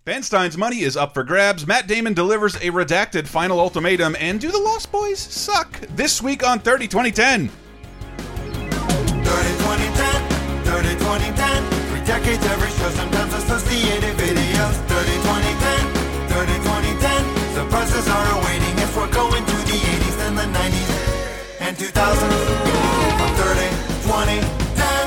Ben Stein's money is up for grabs. Matt Damon delivers a redacted final ultimatum. And do the Lost Boys suck? This week on 30-20-10. 30-20-10, 30-20-10. 3 decades, every show, sometimes associated videos. 30-20-10, 30-20-10. Surprises are awaiting if we're going to the 80s and the 90s and 2000s. On 30-20-10.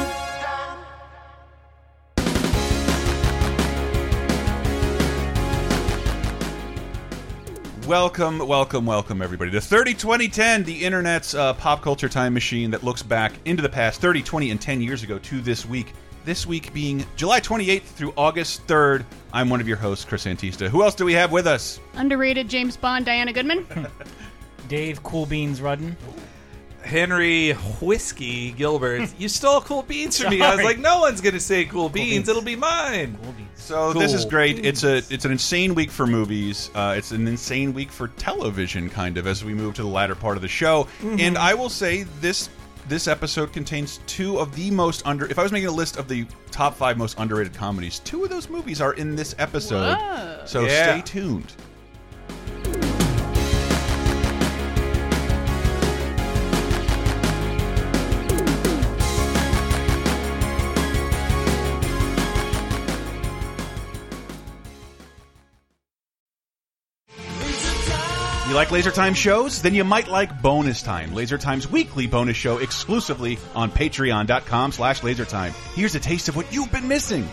Welcome, everybody, to 30-20-10, the internet's pop culture time machine that looks back into the past 30, 20, and 10 years ago to this week. This week being July 28th through August 3rd. I'm one of your hosts, Chris Antista. Who else do we have with us? Underrated James Bond, Diana Goodman. Dave Cool Beans Rudden. Henry Whiskey Gilbert. You stole Cool Beans from me. I was like, no one's going to say Cool Beans. It'll be mine. Cool Beans. So Cool this is great. Beans. It's an insane week for movies. It's an insane week for television, kind of, as we move to the latter part of the show. And I will say this episode contains 2 of the most if I was making a list of the top 5 most underrated comedies, 2 of those movies are in this episode. Whoa. So Yeah. stay tuned. You like Laser Time shows? Then you might like Bonus Time, Laser Time's weekly bonus show exclusively on patreon.com/lasertime. Here's a taste of what you've been missing.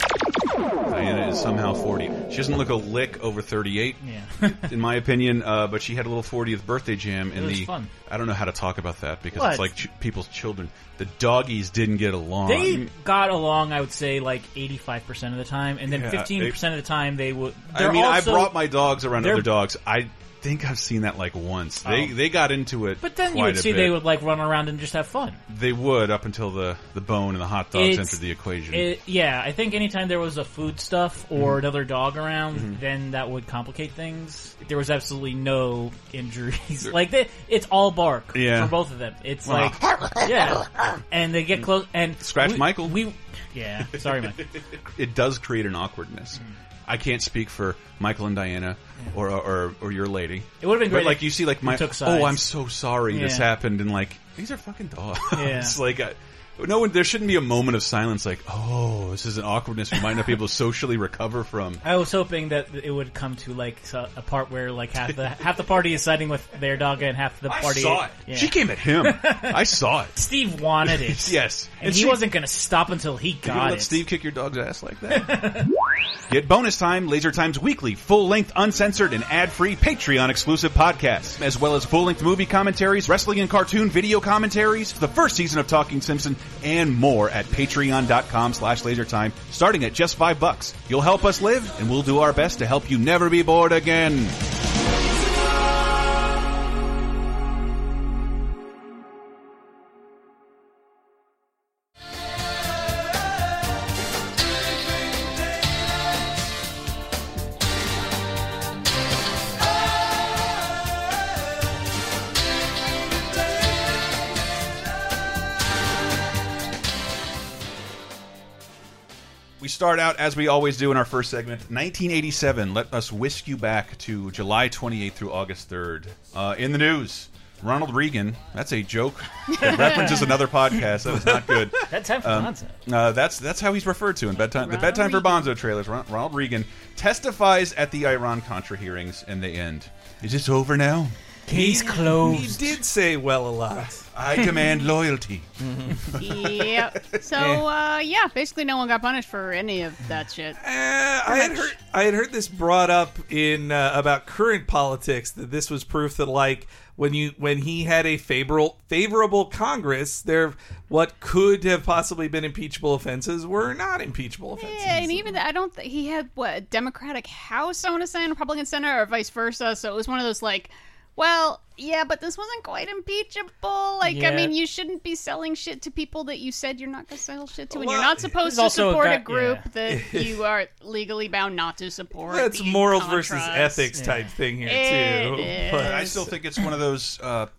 Diana is somehow 40. She doesn't look a lick over 38, Yeah. in my opinion, but she had a little 40th birthday jam in It was the... fun. I don't know how to talk about that because What? it's like people's children. The doggies didn't get along. They got along, I would say, like 85% of the time, and then Yeah, 15% of the time they would. I mean, also, I brought my dogs around they're- other dogs. I think I've seen that like once. Oh. They got into it. But then you quite would a see bit. they would like run around and just have fun. They would up until the bone and the hot dogs It's- entered the equation. Yeah, I think anytime there was a food stuff or Mm-hmm. another dog around, then that would complicate things. There was absolutely no injuries. Like it's all bark Yeah. for both of them. It's Wow. like yeah, and they get close and Scratch Michael. Yeah, sorry, Mike. It does create an awkwardness. I can't speak for Michael and Diana or your lady. It would have been great. But like you see, like my took sides. I'm so sorry this Yeah. happened, and like these are fucking dogs. Yeah. Like no one. There shouldn't be a moment of silence. Like, oh, this is an awkwardness we might not be able to socially recover from. I was hoping that it would come to like a part where like half the party is siding with their dog and half the party. I saw it. Yeah. She came at him. I saw it. Steve wanted it. Yes, and he Steve- wasn't going to stop until he You got gonna it. let Steve kick your dog's ass like that? Get Bonus Time, Laser Time's weekly, full-length, uncensored, and ad-free Patreon-exclusive podcast, as well as full-length movie commentaries, wrestling and cartoon video commentaries, the first season of Talking Simpson, and more at patreon.com/lasertime, starting at just $5. You'll help us live, and we'll do our best to help you never be bored again. We start out, as we always do in our first segment, 1987. Let us whisk you back to July 28th through August 3rd. In the news, Ronald Reagan, that's a joke that references another podcast. That was not good. Bedtime for Bonzo. That's how he's referred to in Bedtime. The Ronald Bedtime for Reagan. Bonzo trailers. Ronald Reagan testifies at the Iran-Contra hearings, and they end. Is this over now? Case He closed. did say well a lot. I demand loyalty. Yep. So, yeah, basically no one got punished for any of that shit. I had heard this brought up in about current politics, that this was proof that like when he had a favorable Congress, there what could have possibly been impeachable offenses were not impeachable offenses. Yeah, and even I don't think he had a Democratic House, I want to say, and Republican Senate, or vice versa. So it was one of those like, well, yeah, but this wasn't quite impeachable. Like, I Yeah. mean, you shouldn't be selling shit to people that you said you're not going to sell shit to, and you're Well, not supposed there's to also a support guy- a group yeah. that you are legally bound not to support. That's the morals Contras. versus ethics type thing here It too. is. But I still think it's one of those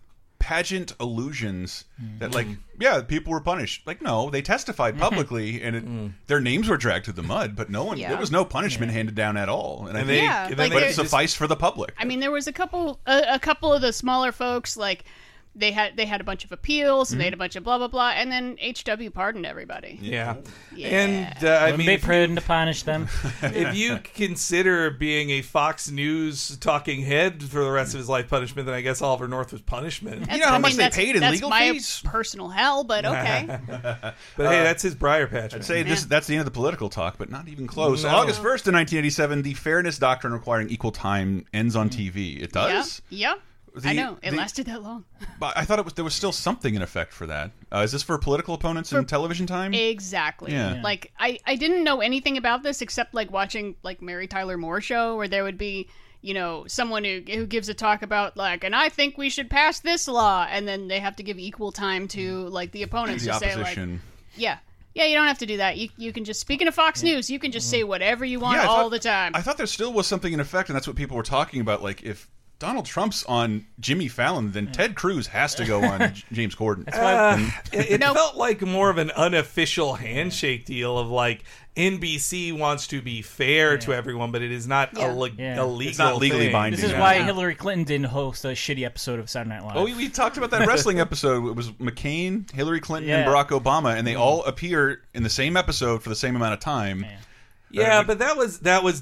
pageant illusions that, like, yeah, people were punished. Like, no, they testified publicly, and their names were dragged through the mud, but no one, there was no punishment handed down at all. And I think, but it sufficed for the public. I mean, there was a couple of the smaller folks, like, they had a bunch of appeals, and they had a bunch of blah, blah, blah, and then HW pardoned everybody. Yeah. And, I mean... be prudent to punish them. If you consider being a Fox News talking head for the rest of his life punishment, then I guess Oliver North was punishment. You know how much they paid in legal fees? That's my personal hell, but okay. But hey, that's his Briar Patch. I'd say that's the end of the political talk, but not even close. No. August 1st of 1987, the fairness doctrine requiring equal time ends on TV. It does? Yeah. I know. It lasted that long. But I thought there was still something in effect for that. Is this for political opponents in television time? Exactly. Yeah. Like, I didn't know anything about this except, like, watching, like, Mary Tyler Moore show, where there would be, you know, someone who gives a talk about, like, and I think we should pass this law, and then they have to give equal time to, like, the opponents. The to opposition. Say, like, yeah, you don't have to do that. You can just, speaking of Fox News, you can just say whatever you want all the time. I thought there still was something in effect, and that's what people were talking about, like, if Donald Trump's on Jimmy Fallon, then Ted Cruz has to go on James Corden. It felt like more of an unofficial handshake deal of like NBC wants to be fair to everyone, but it is not a legal It's not legally thing. binding. This is why Hillary Clinton didn't host a shitty episode of Saturday Night Live. Oh, we talked about that wrestling episode. It was McCain, Hillary Clinton, and Barack Obama, and they all appear in the same episode for the same amount of time. Yeah, but that was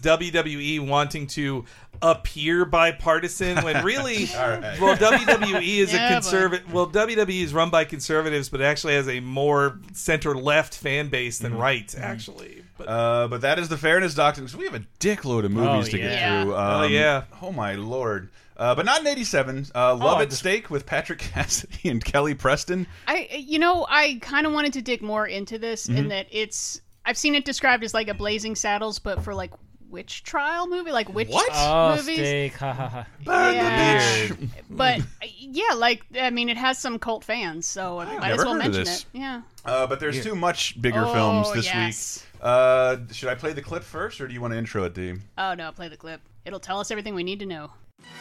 WWE wanting to appear bipartisan when really, well, WWE is a conservative. Well, WWE is run by conservatives, but it actually has a more center-left fan base than right, actually. But that is the fairness doctrine. So we have a dickload of movies to get through. Oh my lord. But not in '87. Love at Stake with Patrick Cassidy and Kelly Preston. I kind of wanted to dig more into this in that I've seen it described as like a Blazing Saddles, but for like witch trial movie, like witch movies. Steak, ha ha ha. But yeah, like I mean, it has some cult fans, so I might as well mention it. Yeah. But there's two much bigger films this week. Should I play the clip first, or do you want to intro it, Dee? Oh no, play the clip. It'll tell us everything we need to know.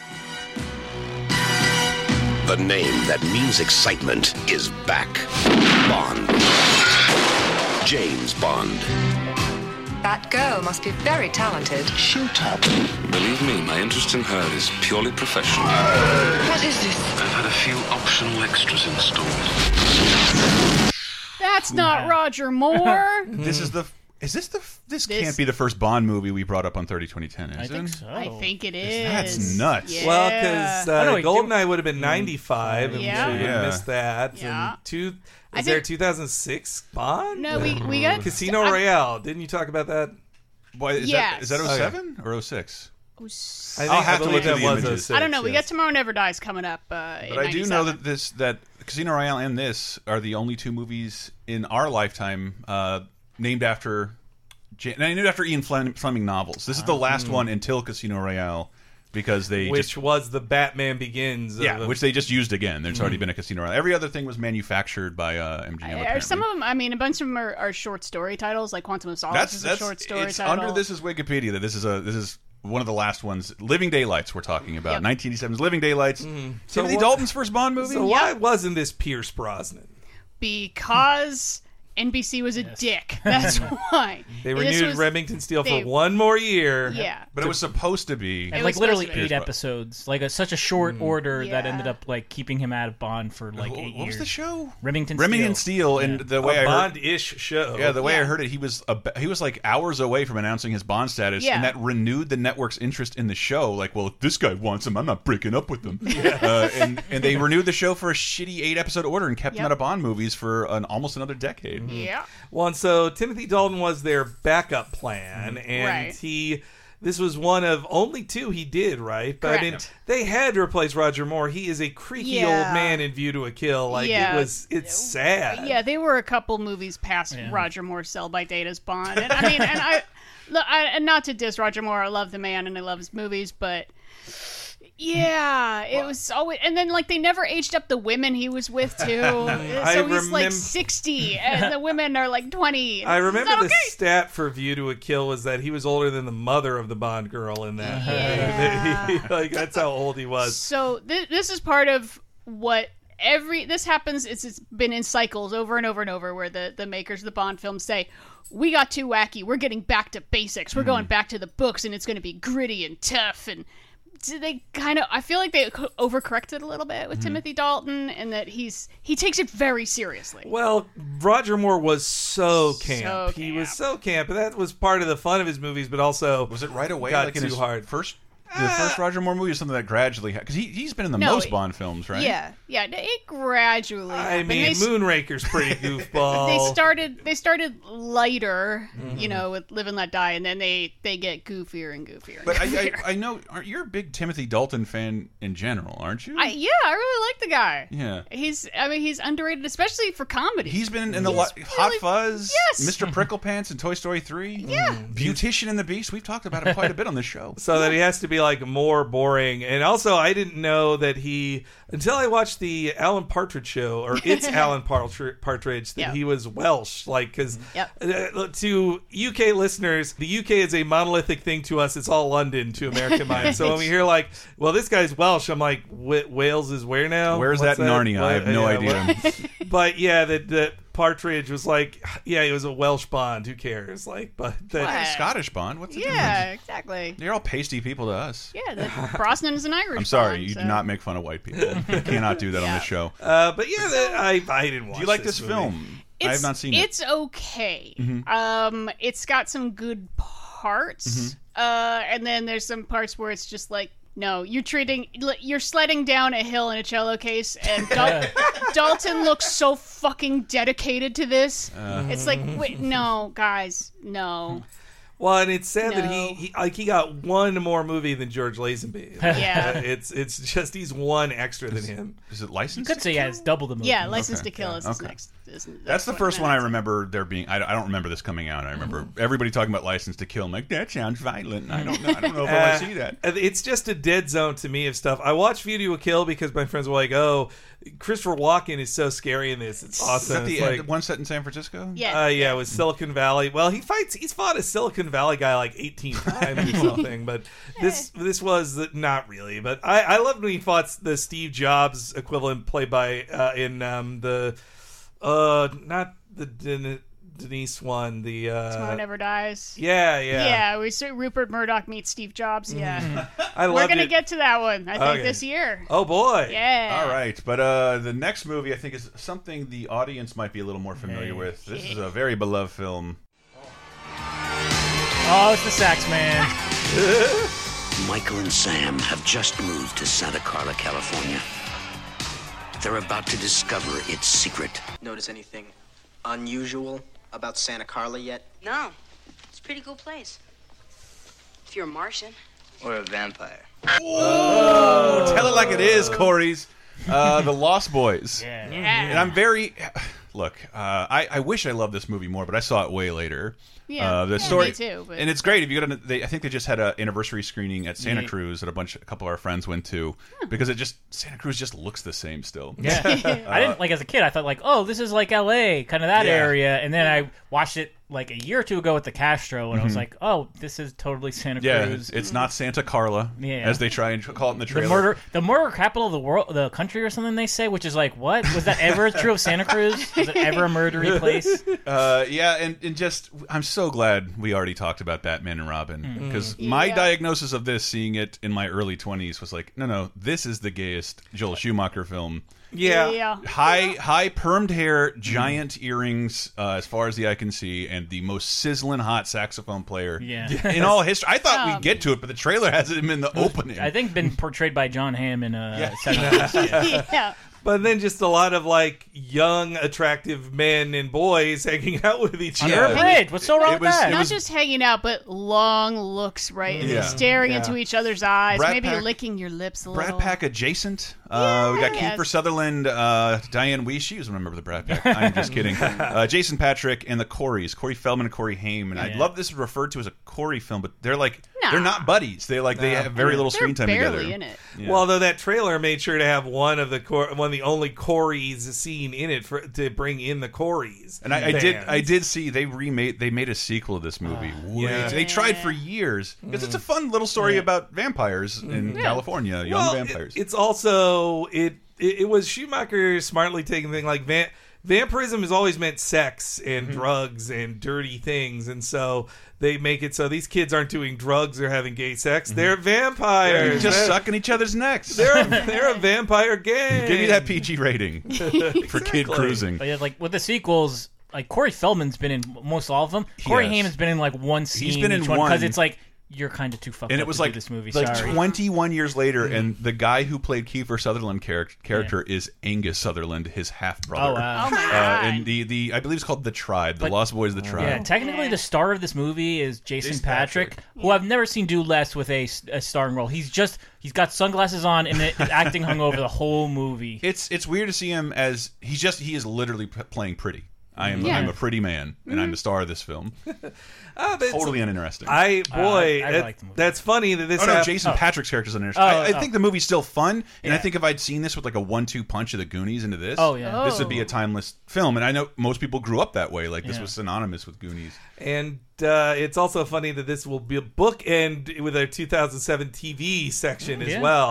The name that means excitement is back. Bond. James Bond. That girl must be very talented. Shoot up. Believe me, my interest in her is purely professional. What is this? I've had a few optional extras installed. That's not Roger Moore. This can't be the first Bond movie we brought up on 30-2010, is it? I think so. I think it is. That's nuts. Yeah. Well, because GoldenEye would have been 95, and we missed that. Yeah. And is there a 2006 Bond? No, we got Casino Royale. Didn't you talk about that? Boy, is that 07 or 06? I'll have to look at the images. I don't know. We got Tomorrow Never Dies coming up. But I do know that Casino Royale and this are the only two movies in our lifetime named after Ian Fleming novels. This is the last one until Casino Royale. Because which was the Batman Begins. Which they just used again. There's already been a Casino Royale. Every other thing was manufactured by MGM. Some of them, I mean, a bunch of them are short story titles, like Quantum of Solace is a short story title. Under this is Wikipedia that this is one of the last ones. Living Daylights we're talking about. 1987's Living Daylights. Timothy Dalton's first Bond movie. So why wasn't this Pierce Brosnan? Because NBC was a dick. That's why. They renewed Remington Steele for one more year. Yeah. But it was supposed to be. And like literally 8 episodes. Like such a short order that ended up like keeping him out of Bond for like 8 years. What was the show? Remington Steele. And the way I heard Bond-ish show. Yeah, the way I heard it, he was like hours away from announcing his Bond status, and that renewed the network's interest in the show. Like, well, if this guy wants him, I'm not breaking up with him. And they renewed the show for a shitty 8-episode order and kept him out of Bond movies for almost another decade. Yeah. Well, and so Timothy Dalton was their backup plan, and this was one of only 2 he did, right? But I mean, they had to replace Roger Moore. He is a creaky old man in View to a Kill. Like it's sad. Yeah, they were a couple movies past Roger Moore's sell by date as Bond, and I mean, and not to diss Roger Moore, I love the man and I love his movies, but. Yeah, it was always, and then like they never aged up the women he was with too. So he's like 60, and the women are like 20. I remember the stat for View to a Kill was that he was older than the mother of the Bond girl in that. Yeah. Like that's how old he was. So this is part of what this happens. It's been in cycles over and over and over, where the makers of the Bond films say, we got too wacky, we're getting back to basics, we're going back to the books, and it's going to be gritty and tough. And they kind of, I feel like they overcorrected a little bit with Timothy Dalton, and that he takes it very seriously. Well, Roger Moore was so camp. He was so camp, and that was part of the fun of his movies. But also, was it right away? Got like too in his hard. The first Roger Moore movie is something that gradually, because he's been in the most Bond films, right? Yeah, it gradually. I mean, Moonraker's pretty goofball. They started lighter, with Live and Let Die, and then they get goofier and goofier. But I know you're a big Timothy Dalton fan in general, aren't you? I really like the guy. Yeah, he's underrated, especially for comedy. He's been in the Hot Fuzz, yes, Mr. Pricklepants, and Toy Story 3. Yeah, Beautician and the Beast. We've talked about him quite a bit on this show. So that he has to be like more boring. And also, I didn't know that until I watched the Alan Partridge show, or It's Alan Partridge, that he was Welsh. Like, because to UK listeners, the UK is a monolithic thing to us. It's all London to American minds. So when we hear like, well, this guy's Welsh, I'm like, Wales is where now? Where's that in Narnia? I have no idea. But yeah, that Partridge was like, yeah, he was a Welsh Bond. Who cares? Like, but Scottish Bond. What's the difference? Yeah, exactly. They're all pasty people to us. Yeah, Brosnan is an Irish. I'm sorry, Bond, you do not make fun of white people. You cannot do that on this show. But yeah, I didn't watch. Do you like this film? I have not seen it. It's okay. It's got some good parts, and then there's some parts where it's just like, no, you're sledding down a hill in a cello case, and Dalton looks so fucking dedicated to this. It's like, wait, no, guys, no. Well, and it's sad that he got one more movie than George Lazenby. Yeah, it's just he's one extra than him. Is it License? You could say he has double the movie. Yeah, License to Kill is his next. That's the first one I remember there being. I don't remember this coming out. I remember everybody talking about License to Kill. I'm like, that sounds violent. I don't know if I want to see that. It's just a dead zone to me of stuff. I watched View to a Kill because my friends were like, "Oh, Christopher Walken is so scary in this. It's awesome." Is that the one set in San Francisco? Yeah, with Silicon Valley. Well, he's fought a Silicon Valley guy like 18 times or something. But this was not really. But I loved when he fought the Steve Jobs equivalent played by in not the Denise one, the Tomorrow Never Dies. Yeah. We see Rupert Murdoch meets Steve Jobs. Yeah, we're gonna get to that one. I think this year. Oh boy. Yeah. All right, but the next movie I think is something the audience might be a little more familiar with. This is a very beloved film. Oh, it's the Sax Man. Michael and Sam have just moved to Santa Carla, California. They're about to discover its secret. Notice anything unusual about Santa Carla yet? No. It's a pretty cool place. If you're a Martian. Or a vampire. Whoa! Tell it like it is, Corey's. The Lost Boys. Yeah. And I'm very... Look, I wish I loved this movie more, but I saw it way later. Yeah, the story, me too. But... And it's great if you go to. I think they just had an anniversary screening at Santa Cruz that a couple of our friends went to because Santa Cruz just looks the same still. Yeah, I didn't like as a kid. I thought like, oh, this is like L.A., kind of that area, and then I watched it like a year or two ago with the Castro, and I was like, oh, this is totally Santa Cruz. It's not Santa Carla, as they try and call it in the trailer. The murder capital of the world, the country, or something they say, which is like, what was that ever true of Santa Cruz? Was it ever a murdery place? And just I'm so glad we already talked about Batman and Robin because my diagnosis of this, seeing it in my early 20s, was like, no, this is the gayest Joel Schumacher film. High permed hair, giant earrings as far as the eye can see, and the most sizzling hot saxophone player in all history. I thought we'd get to it, but the trailer has him in the opening. I think been portrayed by John Hamm in Seven. But then just a lot of like young, attractive men and boys hanging out with each other. Bridge. What's so wrong with that? Not just hanging out, but long looks, right? And staring into each other's eyes, maybe licking your lips a little. Brad Pack adjacent. We got Kiefer Sutherland, Diane Weiss. She was a member of the Brad Pack. I'm just kidding. Jason Patric and the Coreys, Corey Feldman and Corey Haim. And I love this referred to as a Corey film, but they're like they're not buddies. They have very little screen time together. In it. Yeah. Well, though that trailer made sure to have one of the only Coreys scene in it to bring in the Coreys. And I did see they made a sequel of this movie. They tried for years because it's a fun little story about vampires in California, young vampires. It's also it was Schumacher smartly taking the thing like vampirism has always meant sex and drugs and dirty things, and so they make it so these kids aren't doing drugs or having gay sex. They're vampires. They're just sucking each other's necks. They're a vampire gang. Give me that PG rating for kid cruising. But yeah, like with the sequels, like Corey Feldman's been in most all of them. Corey Haim's been in like one scene. He's been in one because it's like you're kind of too fucked and up it was to like do this movie. Like Sorry. 21 years later, and the guy who played Kiefer Sutherland character is Angus Sutherland, his half brother. Oh, wow. Oh my God. And the I believe it's called The Tribe, The Lost Boys of the Tribe. Yeah, technically the star of this movie is Jason Patrick, who I've never seen do less with a starring role. He's got sunglasses on and acting hungover the whole movie. It's weird to see him as he is literally playing pretty. I'm a pretty man, and I'm the star of this film. Totally uninteresting. I like the movie. That's funny that this. Jason Patrick's character's uninteresting. I think the movie's still fun, and I think if I'd seen this with like a 1-2 punch of the Goonies into this, this would be a timeless film. And I know most people grew up that way. Like this was synonymous with Goonies. And it's also funny that this will be a bookend with a 2007 TV section as well.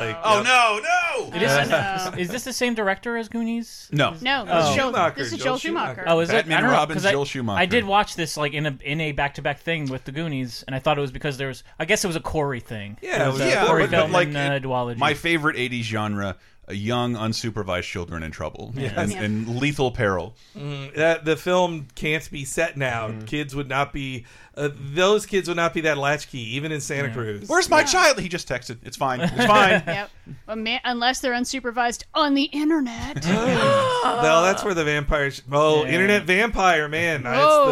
Is this the same director as Goonies? No. This is Joel Schumacher. Oh, is Batman it? I don't know, Robin, 'cause Joel Schumacher. I did watch this like in a back-to-back thing with the Goonies, and I thought it was because there was. I guess it was a Corey thing. Yeah, it was a Corey Feldman like duology. my favorite 80s genre. Young, unsupervised children in trouble and lethal peril. The film can't be set now. Kids would not be. Those kids would not be that latchkey, even in Santa Cruz. Where's my child? He just texted. It's fine. It's fine. Yep. Unless they're unsupervised on the internet. Well, that's where the vampires. Internet vampire, man.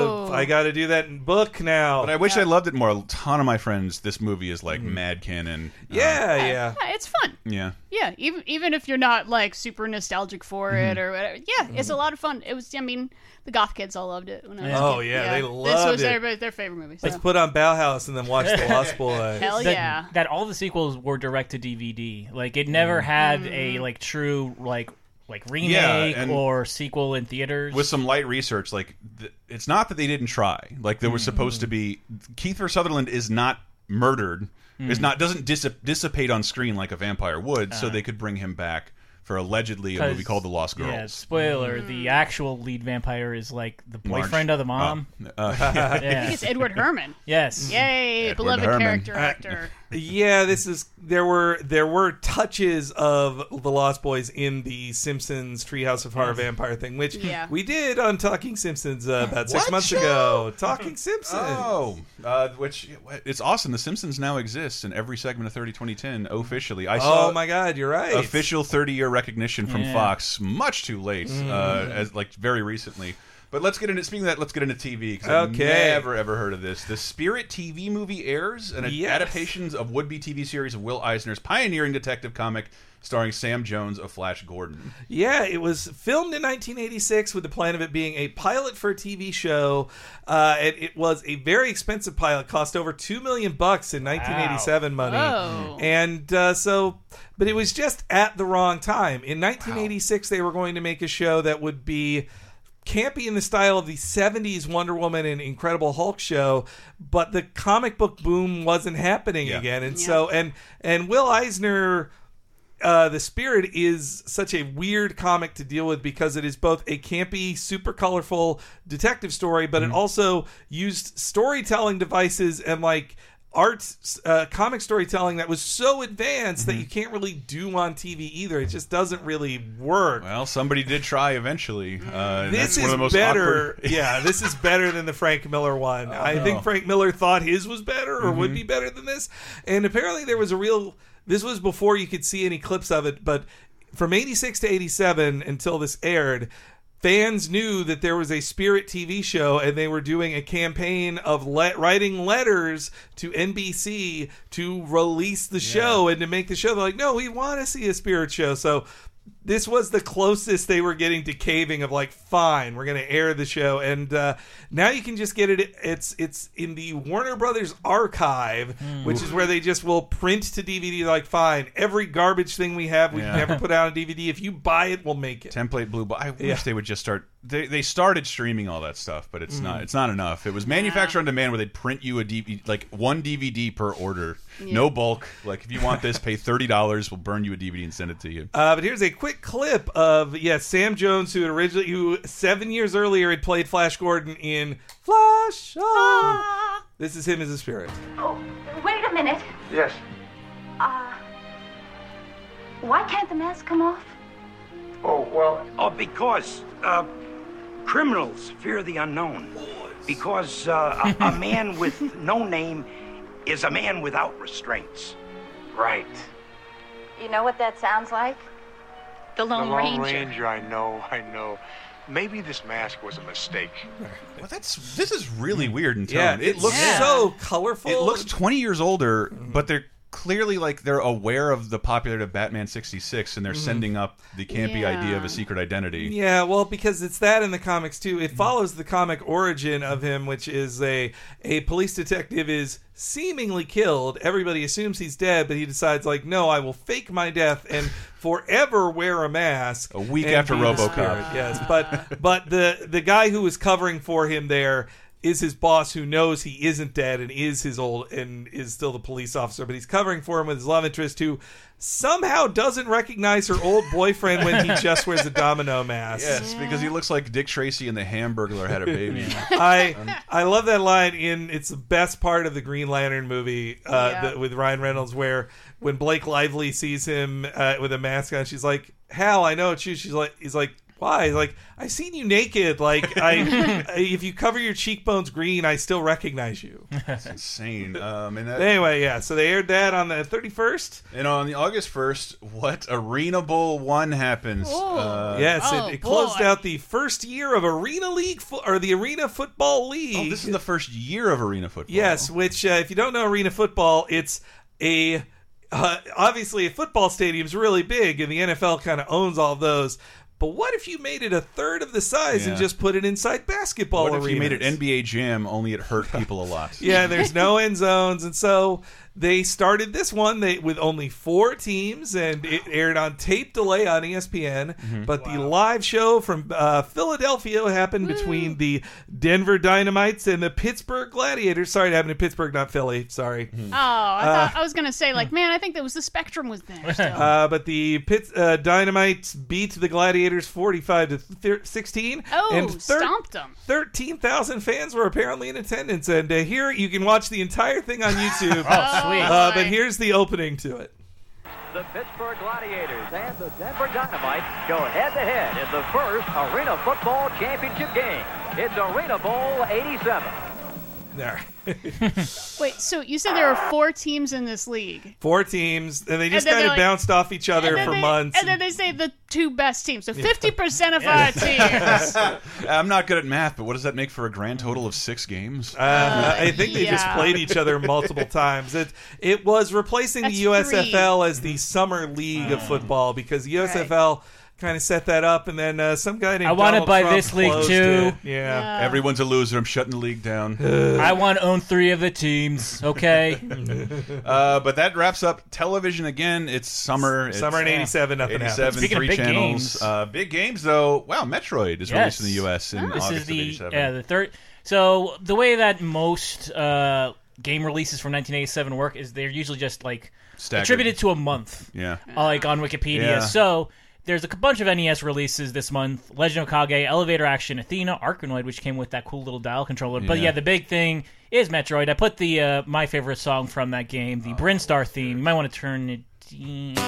I got to do that in book now. But I wish I loved it more. A ton of my friends, this movie is like mad canon. Yeah. It's fun. Yeah. Yeah, even if you're not like super nostalgic for it or whatever. Yeah, it's a lot of fun. It was. I mean, the goth kids all loved it. When I was a kid. They loved This it. was their favorite movie. So. Let's put on Bauhaus and then watch The Lost Boys. Hell yeah! That all the sequels were direct to DVD. Like it never had a like true like remake or sequel in theaters. With some light research, like it's not that they didn't try. Like there was supposed to be. Kiefer Sutherland is not murdered. Doesn't dissipate on screen like a vampire would, so they could bring him back for allegedly a movie called The Lost Girls. Yeah, spoiler: the actual lead vampire is like the boyfriend of the mom. I think it's Edward Herman. Yes, yay, Edward beloved Herman. character actor. Yeah, there were touches of The Lost Boys in the Simpsons Treehouse of Horror vampire thing, which we did on Talking Simpsons about 6 months ago. Talking Simpsons. Which it's awesome. The Simpsons now exists in every segment of 30-2010 officially. I saw. Oh my God, you're right. Official 30-year recognition from Fox. Much too late, as like very recently. But let's get into speaking of that. Let's get into TV because I've never ever heard of this. The Spirit TV movie airs an adaptation of would-be TV series of Will Eisner's pioneering detective comic, starring Sam Jones of Flash Gordon. Yeah, it was filmed in 1986 with the plan of it being a pilot for a TV show. It was a very expensive pilot, cost over $2 million in 1987 money, and but it was just at the wrong time. In 1986, they were going to make a show that would be campy in the style of the 70s Wonder Woman and Incredible Hulk show, but the comic book boom wasn't happening again. And so and Will Eisner, The Spirit, is such a weird comic to deal with because it is both a campy, super colorful detective story, but it also used storytelling devices and like comic storytelling that was so advanced that you can't really do on TV either. It just doesn't really work. Well, somebody did try eventually. This is one of the most better. awkward. Yeah, this is better than the Frank Miller one. I think Frank Miller thought his was better or would be better than this. And apparently there was this was before you could see any clips of it, but from 86 to 87 until this aired, fans knew that there was a Spirit TV show, and they were doing a campaign of writing letters to NBC to release the show and to make the show. They're like, no, we want to see a Spirit show. So this was the closest they were getting to caving of like, fine, we're going to air the show. And now you can just get it. It's in the Warner Brothers archive, which is where they just will print to DVD. They're like, fine, every garbage thing we have, we never put out on DVD. If you buy it, we'll make it. Template blue. But I wish they would just start They started streaming all that stuff, but it's not enough. It was manufactured on demand, where they'd print you a DVD, like one DVD per order, no bulk. Like if you want this, pay $30. We'll burn you a DVD and send it to you. But here's a quick clip of Sam Jones, who 7 years earlier had played Flash Gordon in Flash. This is him as a spirit. Oh, wait a minute. Yes. Why can't the mask come off? Oh, well... Oh, because criminals fear the unknown. Because a man with no name is a man without restraints. Right. You know what that sounds like? The Lone Ranger. I know. Maybe this mask was a mistake. Well, this is really weird in tone. Yeah, it looks so colorful. It looks 20 years older, but they're clearly they're aware of the popularity of Batman 66, and they're sending up the campy idea of a secret identity. Yeah, well, because it's that in the comics too. It follows the comic origin of him, which is a police detective is seemingly killed. Everybody assumes he's dead, but he decides, like, no, I will fake my death and forever wear a mask. A week after RoboCop. Yes, but the guy who was covering for him there is his boss, who knows he isn't dead and is still the police officer, but he's covering for him with his love interest, who somehow doesn't recognize her old boyfriend when he just wears a domino mask. Yes, because he looks like Dick Tracy and the Hamburglar had a baby. I love that line it's the best part of the Green Lantern movie with Ryan Reynolds, where when Blake Lively sees him with a mask on, she's like, Hal, I know it's you. He's like, why? Like, I've seen you naked. Like, if you cover your cheekbones green, I still recognize you. That's insane. Anyway, so they aired that on the 31st. And on the August 1st, what? Arena Bowl 1 happens. It closed out the first year of Arena League, or the Arena Football League. Oh, this is the first year of Arena Football. Yes, which, if you don't know Arena Football, it's obviously a football stadium's really big, and the NFL kind of owns all of those. But what if you made it a third of the size and just put it inside basketball arenas? What if you made it NBA Jam, only it hurt people a lot? Yeah, there's no end zones. And so they started this one with only 4 teams, and it aired on tape delay on ESPN. But the live show from Philadelphia happened between the Denver Dynamites and the Pittsburgh Gladiators. Sorry, it happened in Pittsburgh, not Philly. Sorry. I was going to say, man, I think that was the Spectrum was there still. But the Dynamites beat the Gladiators 45-16. And stomped them. 13,000 fans were apparently in attendance. And here you can watch the entire thing on YouTube. Sweet. But here's the opening to it. The Pittsburgh Gladiators and the Denver Dynamites go head-to-head in the first Arena Football Championship game. It's Arena Bowl 87. There. Wait, so you said there are 4 teams in this league? 4 teams, and they just kind of bounced off each other for months. And then they say the 2 best teams. So 50% of our teams. I'm not good at math, but what does that make for a grand total of 6 games? I think they just played each other multiple times. It was replacing the USFL as the summer league of football, because the USFL kind of set that up, and then some guy named want Donald to buy Trump this league closed too. It. Yeah, everyone's a loser. I'm shutting the league down. I want to own 3 of the teams. Okay, but that wraps up television again. It's summer. It's summer in '87. Nothing happened. Speaking 3 of big channels. Big games though. Wow, Metroid is released in the U.S. in this August is the of '87. the third. So the way that most game releases from 1987 work is they're usually just like staggered, attributed to a month. Yeah, like on Wikipedia. Yeah. So there's a bunch of NES releases this month: Legend of Kage, Elevator Action, Athena, Arkanoid, which came with that cool little dial controller. But yeah, the big thing is Metroid. I put the my favorite song from that game, the Brinstar theme. You might want to turn it. Yeah.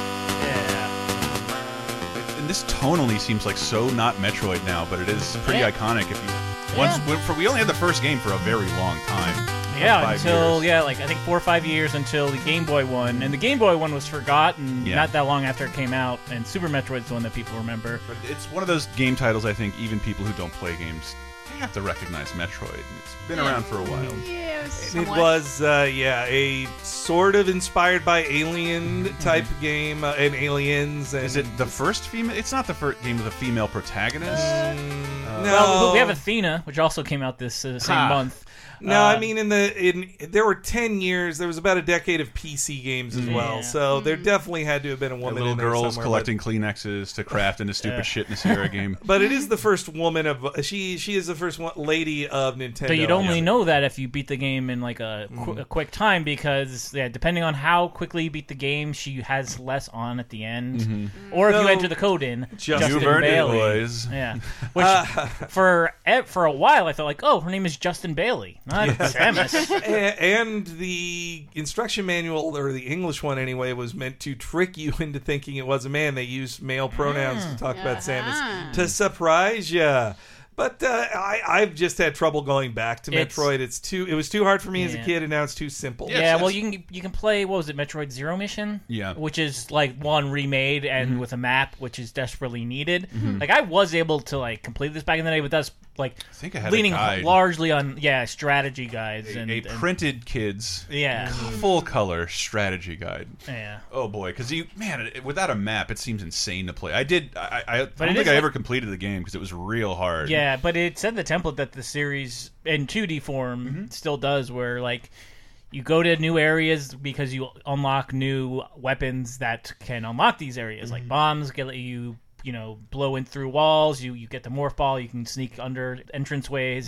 And this tonally seems like so not Metroid now, but it is pretty iconic. If you we only had the first game for a very long time. Yeah, until I think 4 or 5 years until the Game Boy one, and the Game Boy one was forgotten not that long after it came out, and Super Metroid's the one that people remember. But it's one of those game titles I think even people who don't play games, they have to recognize Metroid. It's been around for a while. It was a sort of inspired by Alien type game and Aliens. And is it the first female? It's not the first game with a female protagonist. No. Well, we have Athena, which also came out this same month. No, I mean there were 10 years. There was about a decade of PC games as well, so there definitely had to have been a woman. Little in there girls somewhere, collecting Kleenexes to craft into stupid shit in a Sierra game. But it is the first woman of she is the first lady of Nintendo. But you'd only know that if you beat the game in like a quick time, because depending on how quickly you beat the game, she has less on at the end. Or if you enter the code in, Justin Bailey. Boys. Yeah, which for a while I thought like, oh, her name is Justin Bailey, not Samus. And the instruction manual, or the English one anyway, was meant to trick you into thinking it was a man. They used male pronouns to talk about Samus to surprise you. But I've just had trouble going back to Metroid. It was too hard for me as a kid, and now it's too simple. Well, you can play, what was it, Metroid Zero Mission? Yeah, which is like one remade and with a map, which is desperately needed. Like I was able to like complete this back in the day, but that's like I think I had leaning a guide. largely on strategy guides and printed kids full color strategy guide. Yeah. Oh boy, because without a map, it seems insane to play. I don't think I ever completed the game because it was real hard. Yeah, but it said the template that the series in 2D form still does, where like you go to new areas because you unlock new weapons that can unlock these areas, like bombs get you blow in through walls. You get the morph ball. You can sneak under entranceways.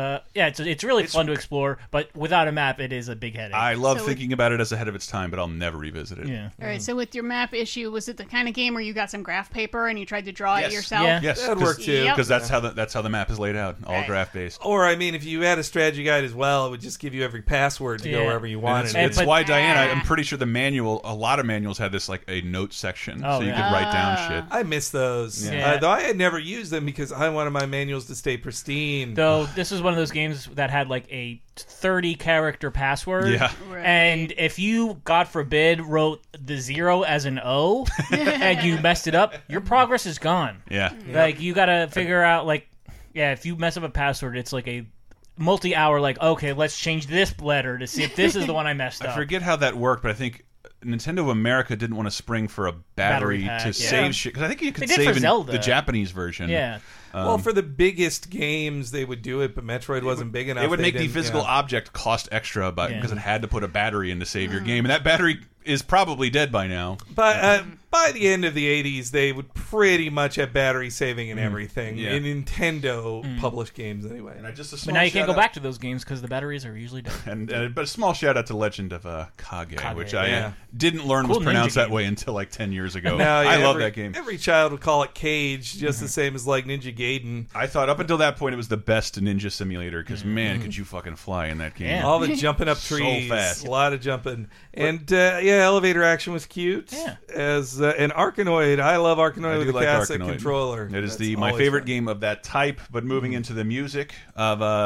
It's really fun to explore, but without a map, it is a big headache. I love thinking about it as ahead of its time, but I'll never revisit it. Yeah. All right. So with your map issue, was it the kind of game where you got some graph paper and you tried to draw it yourself? Yeah. Yes, that worked too. Because that's how the map is laid out, all graph based. Or I mean, if you had a strategy guide as well, it would just give you every password to go wherever you wanted. It's why Diana. I'm pretty sure a lot of manuals had this like a note section, so you could write down shit. I miss those. Though I had never used them because I wanted my manuals to stay pristine. Though this is one of those games that had like a 30-character password. Yeah. Right. And if you, God forbid, wrote the 0 as an O and you messed it up, your progress is gone. Yeah. Like, you got to figure out, like, if you mess up a password, it's like a multi-hour, like, okay, let's change this letter to see if this is the one I messed up. I forget how that worked, but I think Nintendo of America didn't want to spring for a battery pack, to save shit, because I think you could They did save for in Zelda. the Japanese version. Yeah. Well, for the biggest games, they would do it, but Metroid wasn't big enough. It would They make the didn't, physical object cost extra because it had to put a battery in to save your game, and that battery is probably dead by now. But by the end of the 80s, they would pretty much have battery saving and everything. Yeah. In Nintendo published games, anyway. And But now you can't go back to those games because the batteries are usually dead. But a small shout out to Legend of Kage, which I didn't learn Cool was pronounced ninja that game. way until like 10 years ago. No, I love that game. Every child would call it Cage, just the same as like Ninja Gaiden. I thought up until that point it was the best ninja simulator because man, could you fucking fly in that game? Yeah. All the jumping up So trees, fast. a lot of jumping, and elevator action was cute. Yeah. As an Arkanoid, I love Arkanoid I with do a like cassette Arkanoid. controller. It is That's my always favorite fun. game of that type. But moving into the music of of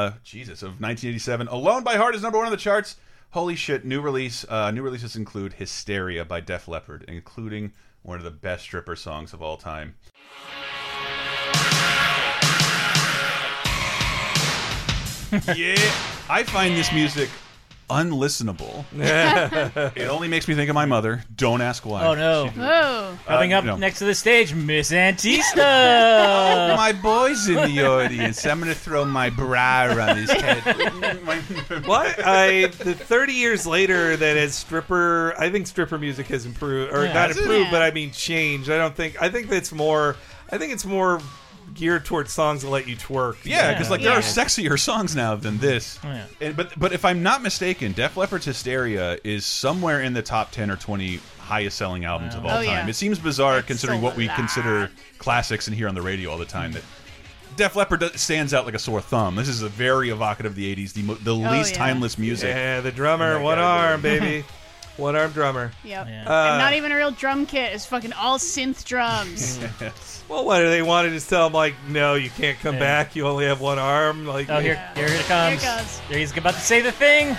1987, Alone by Heart is #1 on the charts. Holy shit! New releases include Hysteria by Def Leppard, including one of the best stripper songs of all time. Yeah, I find this music unlistenable. It only makes me think of my mother. Don't ask why. Oh no! Oh. Coming up next to the stage, Miss Antista. My boy's in the audience. I'm going to throw my bra around his head. What? The 30 years later, that as stripper, I think stripper music has improved, or not improved, but I mean changed. I think it's more geared towards songs that let you twerk. Yeah, because there are sexier songs now than this. Oh, yeah. And, but if I'm not mistaken, Def Leppard's Hysteria is somewhere in the top 10 or 20 highest selling albums of all time. Yeah. It seems bizarre That's considering so what we loud. consider classics and hear on the radio all the time. That Def Leppard stands out like a sore thumb. This is a very evocative of the 80s, the least timeless music. Yeah, the drummer, one arm, baby. One arm drummer. Yep. Yeah. And not even a real drum kit. It's fucking all synth drums. Well, what do they want to just tell him, like, no, you can't come back. You only have one arm. Like, Oh, here it comes. Here it goes. Here he's about to say the thing.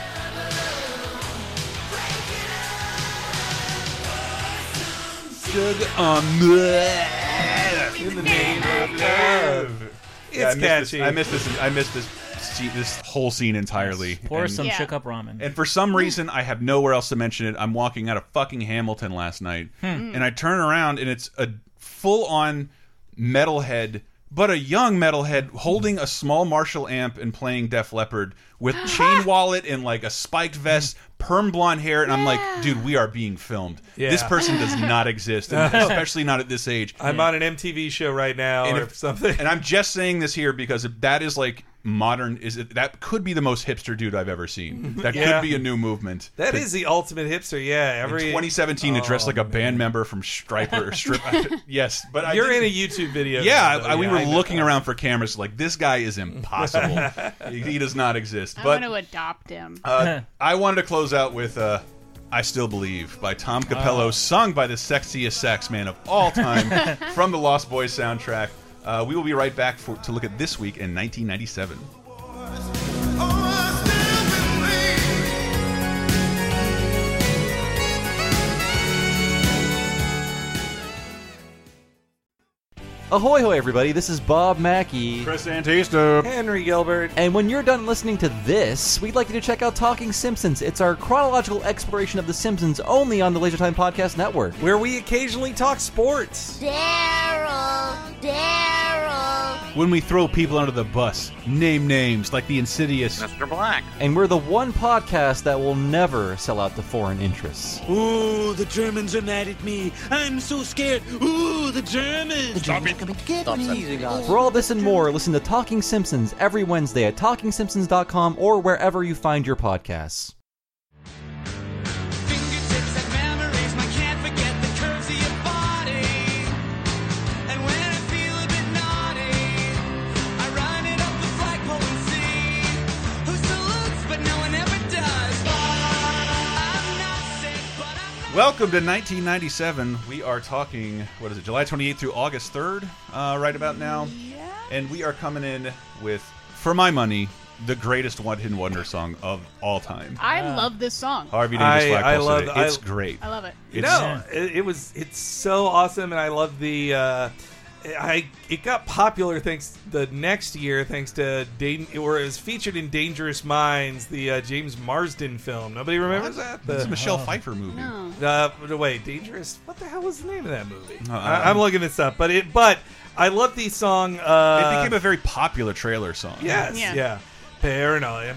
in the name of love. It's catchy. I missed this whole scene entirely. Pour some shook up ramen. And for some reason, I have nowhere else to mention it. I'm walking out of fucking Hamilton last night, and I turn around, and it's a full-on metalhead but a young metalhead holding a small Marshall amp and playing Def Leppard with chain wallet and like a spiked vest, perm blonde hair, and I'm like, dude, we are being filmed. Yeah. This person does not exist, and especially not at this age. I'm on an MTV show right now or something. And I'm just saying this here because that is like modern. That could be the most hipster dude I've ever seen. That could be a new movement. That is the ultimate hipster. Yeah, in 2017 to dress like a band member from Striper or Strip. Yes, but you're in a YouTube video. Yeah, we were looking around for cameras. Like, this guy is impossible. he does not exist. I But want to adopt him. I wanted to close out with I Still Believe by Tom Capello, sung by the sexiest sax man of all time from the Lost Boys soundtrack. We will be right back to look at this week in 1997. Ahoy hoy everybody, this is Bob Mackey, Chris Antista, Henry Gilbert, and when you're done listening to this, we'd like you to check out Talking Simpsons. It's our chronological exploration of The Simpsons only on the Laser Time Podcast Network, where we occasionally talk sports. Daryl. When we throw people under the bus, name names like the insidious Mr. Black. And we're the one podcast that will never sell out to foreign interests. Ooh, the Germans are mad at me. I'm so scared. Ooh, the Germans. Stop it. For all this and more, listen to Talking Simpsons every Wednesday at TalkingSimpsons.com or wherever you find your podcasts. Welcome to 1997. We are talking, what is it, July 28th through August 3rd, right about now. Yeah. And we are coming in with, for my money, the greatest One Hit Wonder song of all time. I love this song. Harvey Davis Flagpole City. It's great. I love it. It's so awesome, and I love the. It got popular the next year thanks to it was featured in Dangerous Minds, the James Marsden film. Nobody remembers that? It's a Michelle Pfeiffer movie. No. Wait, Dangerous? What the hell was the name of that movie? I'm looking this up, but I love the song. It became a very popular trailer song. Yes, yeah. Paranoia.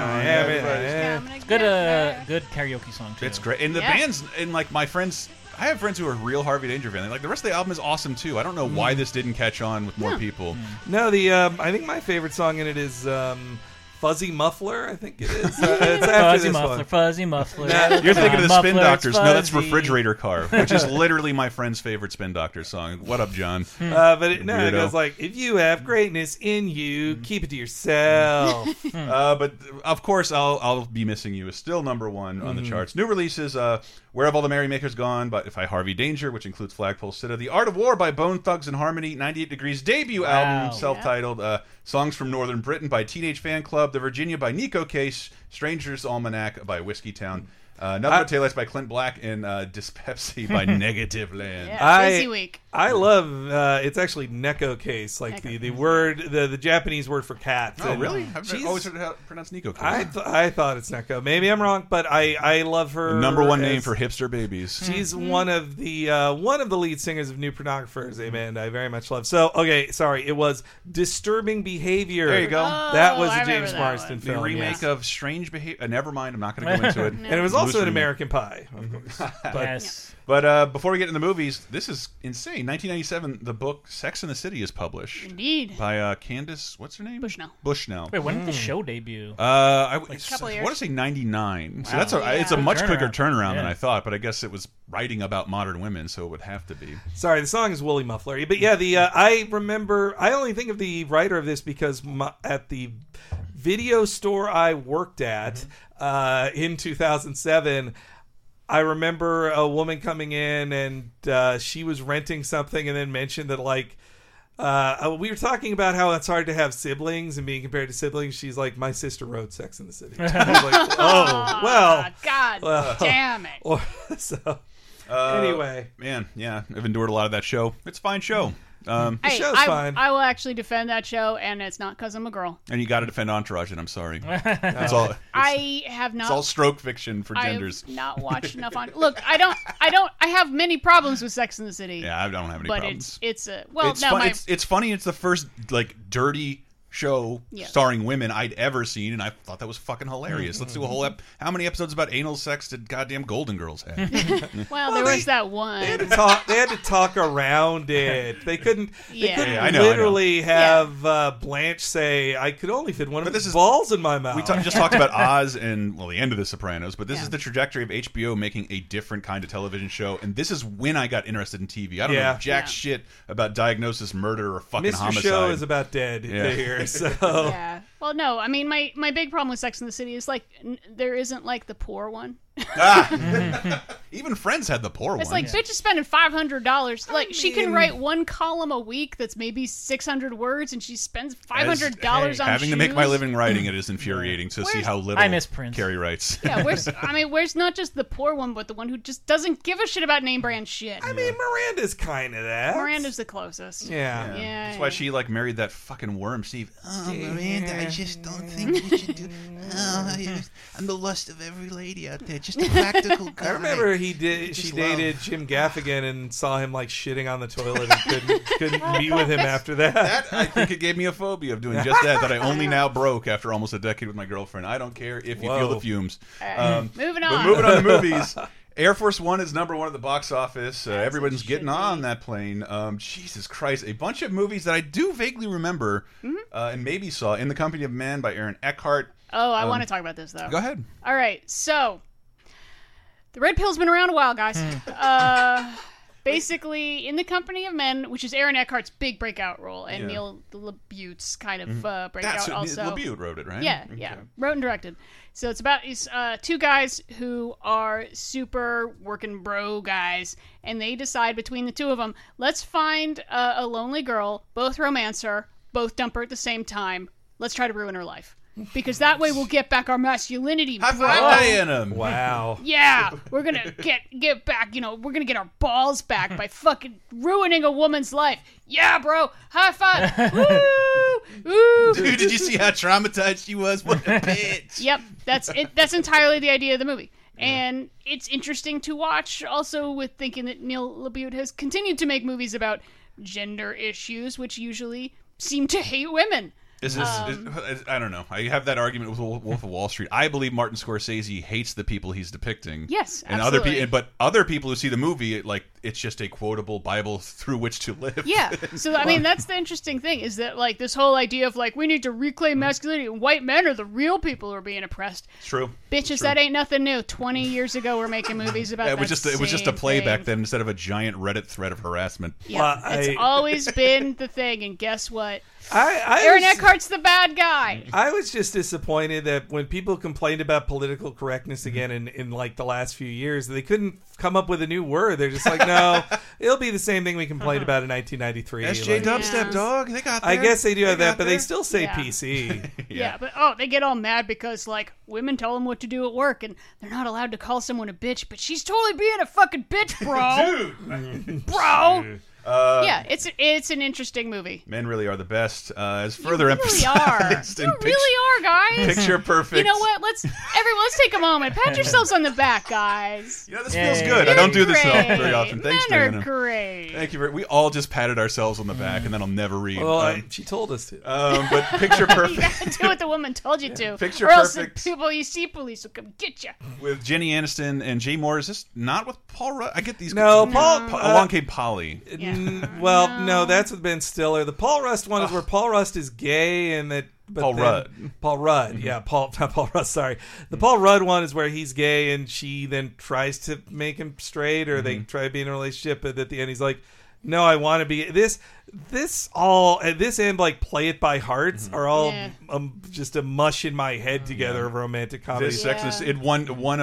It's good karaoke song too. It's great, and the bands and like my friends. I have friends who are real Harvey Danger fans. Like, the rest of the album is awesome too. I don't know why this didn't catch on with more people. No, I think my favorite song in it is Fuzzy Muffler. I think it is. It's after Fuzzy Muffler. You're thinking of the Spin Doctors. Fuzzy. No, that's Refrigerator Car, which is literally my friend's favorite Spin Doctors song. What up, John? But it goes like, if you have greatness in you, keep it to yourself. But of course, I'll Be Missing You is still #1 on the charts. New releases: Where Have All the Merrymakers Gone by Harvey Danger, which includes Flagpole City. The Art of War by Bone Thugs and Harmony. 98 Degrees debut album, self-titled. Songs from Northern Britain by Teenage Fan Club. The Virginia by Nico Case. Strangers Almanac by Whiskey Town. Nothing But Taillights by Clint Black, and Dyspepsy by Negative Land. Yeah, busy week. I love it's actually Neko Case, like the word, the Japanese word for cat. Oh, really? I've always heard it pronounced Nico Case. I thought it's Neko. Maybe I'm wrong, but I love her. The #1 name for hipster babies. She's one of the lead singers of New Pornographers, a band I very much love. So, okay, sorry, it was Disturbing Behavior. There you go. That was a James Marsden film. The remake of Strange Behavior. Never mind, I'm not going to go into it. And it was also an American Pie, of course. Yes. But before we get into the movies, this is insane. 1997, the book Sex and the City is published. Indeed. By Candace, what's her name? Bushnell. Wait, when did the show debut? I want to say 99. Wow. So it's a much quicker turnaround than I thought, but I guess it was writing about modern women, so it would have to be. Sorry, the song is Woolly Muffler. But yeah, I remember, I only think of the writer of this because at the video store I worked at in 2007, I remember a woman coming in and she was renting something and then mentioned that we were talking about how it's hard to have siblings and being compared to siblings. She's like, my sister wrote Sex in the City. I was like, oh, well. God damn it. Anyway. Man, yeah, I've endured a lot of that show. It's a fine show. The Hey, show's fine. I will actually defend that show, and it's not because I'm a girl. And you got to defend Entourage, and I'm sorry. It's all. I have not. It's all stroke fiction for genders. I've not watched enough on. Look, I have many problems with Sex and the City. Yeah, I don't have any problems. But it's it's funny. It's the first dirty show starring women I'd ever seen, and I thought that was fucking hilarious. Let's do a whole how many episodes about anal sex did goddamn Golden Girls have? well, there was that one. They had to talk around it. They couldn't. They couldn't I know. literally have Blanche say, "I could only fit one of his balls in my mouth." We just talked about Oz and the end of The Sopranos, but this is the trajectory of HBO making a different kind of television show, and this is when I got interested in TV. I don't know jack shit about diagnosis, murder, or fucking homicide. Show is about dead here. So. Yeah. Well, no. I mean, my big problem with Sex and the City is like there isn't like the poor one. Even Friends had the poor one. It's like bitch is spending $500. Like she can write one column a week that's maybe 600 words, and she spends $500 on having shoes. to make my living writing it is infuriating to see how little I miss Prince. Carrie writes. Yeah, where's not just the poor one, but the one who just doesn't give a shit about name brand shit. I mean, Miranda's kind of that. Miranda's the closest. Yeah. That's why she married that fucking worm, Steve. Oh, Miranda, I just don't think you should do. I'm the lust of every lady out there. Just a practical guy. I remember she dated Jim Gaffigan and saw him shitting on the toilet and couldn't be with him after that. I think it gave me a phobia of doing just that I only now broke after almost a decade with my girlfriend. I don't care if you feel the fumes. Moving on. But moving on to movies. Air Force One is #1 at the box office. Everybody's getting on that plane. Jesus Christ. A bunch of movies that I do vaguely remember and maybe saw. In the Company of Men by Aaron Eckhart. Oh, I want to talk about this, though. Go ahead. All right, so the Red Pill's been around a while, guys. Basically, In the Company of Men, which is Aaron Eckhart's big breakout role, and Neil LaBute's kind of breakout also. LaBute wrote it, right? Yeah, wrote and directed. So it's about these two guys who are super working bro guys, and they decide between the two of them, let's find a lonely girl, both romance her, both dump her at the same time. Let's try to ruin her life. Because that way we'll get back our masculinity, bro. Wow. Yeah, we're gonna get back. We're gonna get our balls back by fucking ruining a woman's life. Yeah, bro. High five. Woo! Woo! Dude, did you see how traumatized she was? What a bitch. Yep, that's it. That's entirely the idea of the movie. And it's interesting to watch. Also, with thinking that Neil LaBute has continued to make movies about gender issues, which usually seem to hate women. I don't know. I have that argument with Wolf of Wall Street. I believe Martin Scorsese hates the people he's depicting. Yes, and absolutely. but other people who see the movie, it's just a quotable Bible through which to live. Yeah. So I mean, that's the interesting thing is that this whole idea of we need to reclaim masculinity and white men are the real people who are being oppressed. It's true. Bitches, that ain't nothing new. 20 years ago, we're making movies about that. It was just a play back then instead of a giant Reddit thread of harassment. Yeah, it's always been the thing. And guess what? Aaron Eckhart's the bad guy. I was just disappointed that when people complained about political correctness again in the last few years, they couldn't come up with a new word. They're just no, it'll be the same thing we complained about in 1993. SJ Dubstep, dog. They got there. I guess they do have that, but they still say PC. Yeah, but they get all mad because women tell them what to do at work, and they're not allowed to call someone a bitch, but she's totally being a fucking bitch, bro. Dude. Bro. Yeah, it's an interesting movie. Men really are the best. As further emphasis, you really are, guys. Picture perfect. You know what? Let's take a moment. Pat yourselves on the back, guys. This feels good. I don't do this very often. Thanks, Men are great. Thank you. We all just patted ourselves on the back, and then I'll never read. Well, she told us to. But picture perfect. You gotta do what the woman told you to. Picture or else perfect. the people you see police will come get you. With Jenny Aniston and Jay Moore. Is this not with Paul Rudd? I get these. No, Along Came Polly. Yeah. Well, no, that's with Ben Stiller. The Paul Rust one is where Paul Rust is gay and that. Paul Rudd. Paul Rudd, yeah, not Paul Rust. Sorry, the Paul Rudd one is where he's gay and she then tries to make him straight, or they try to be in a relationship, but at the end he's like, "No, I want to be this." This all at this end, Play It by Hearts are all just a mush in my head together of romantic comedy. It won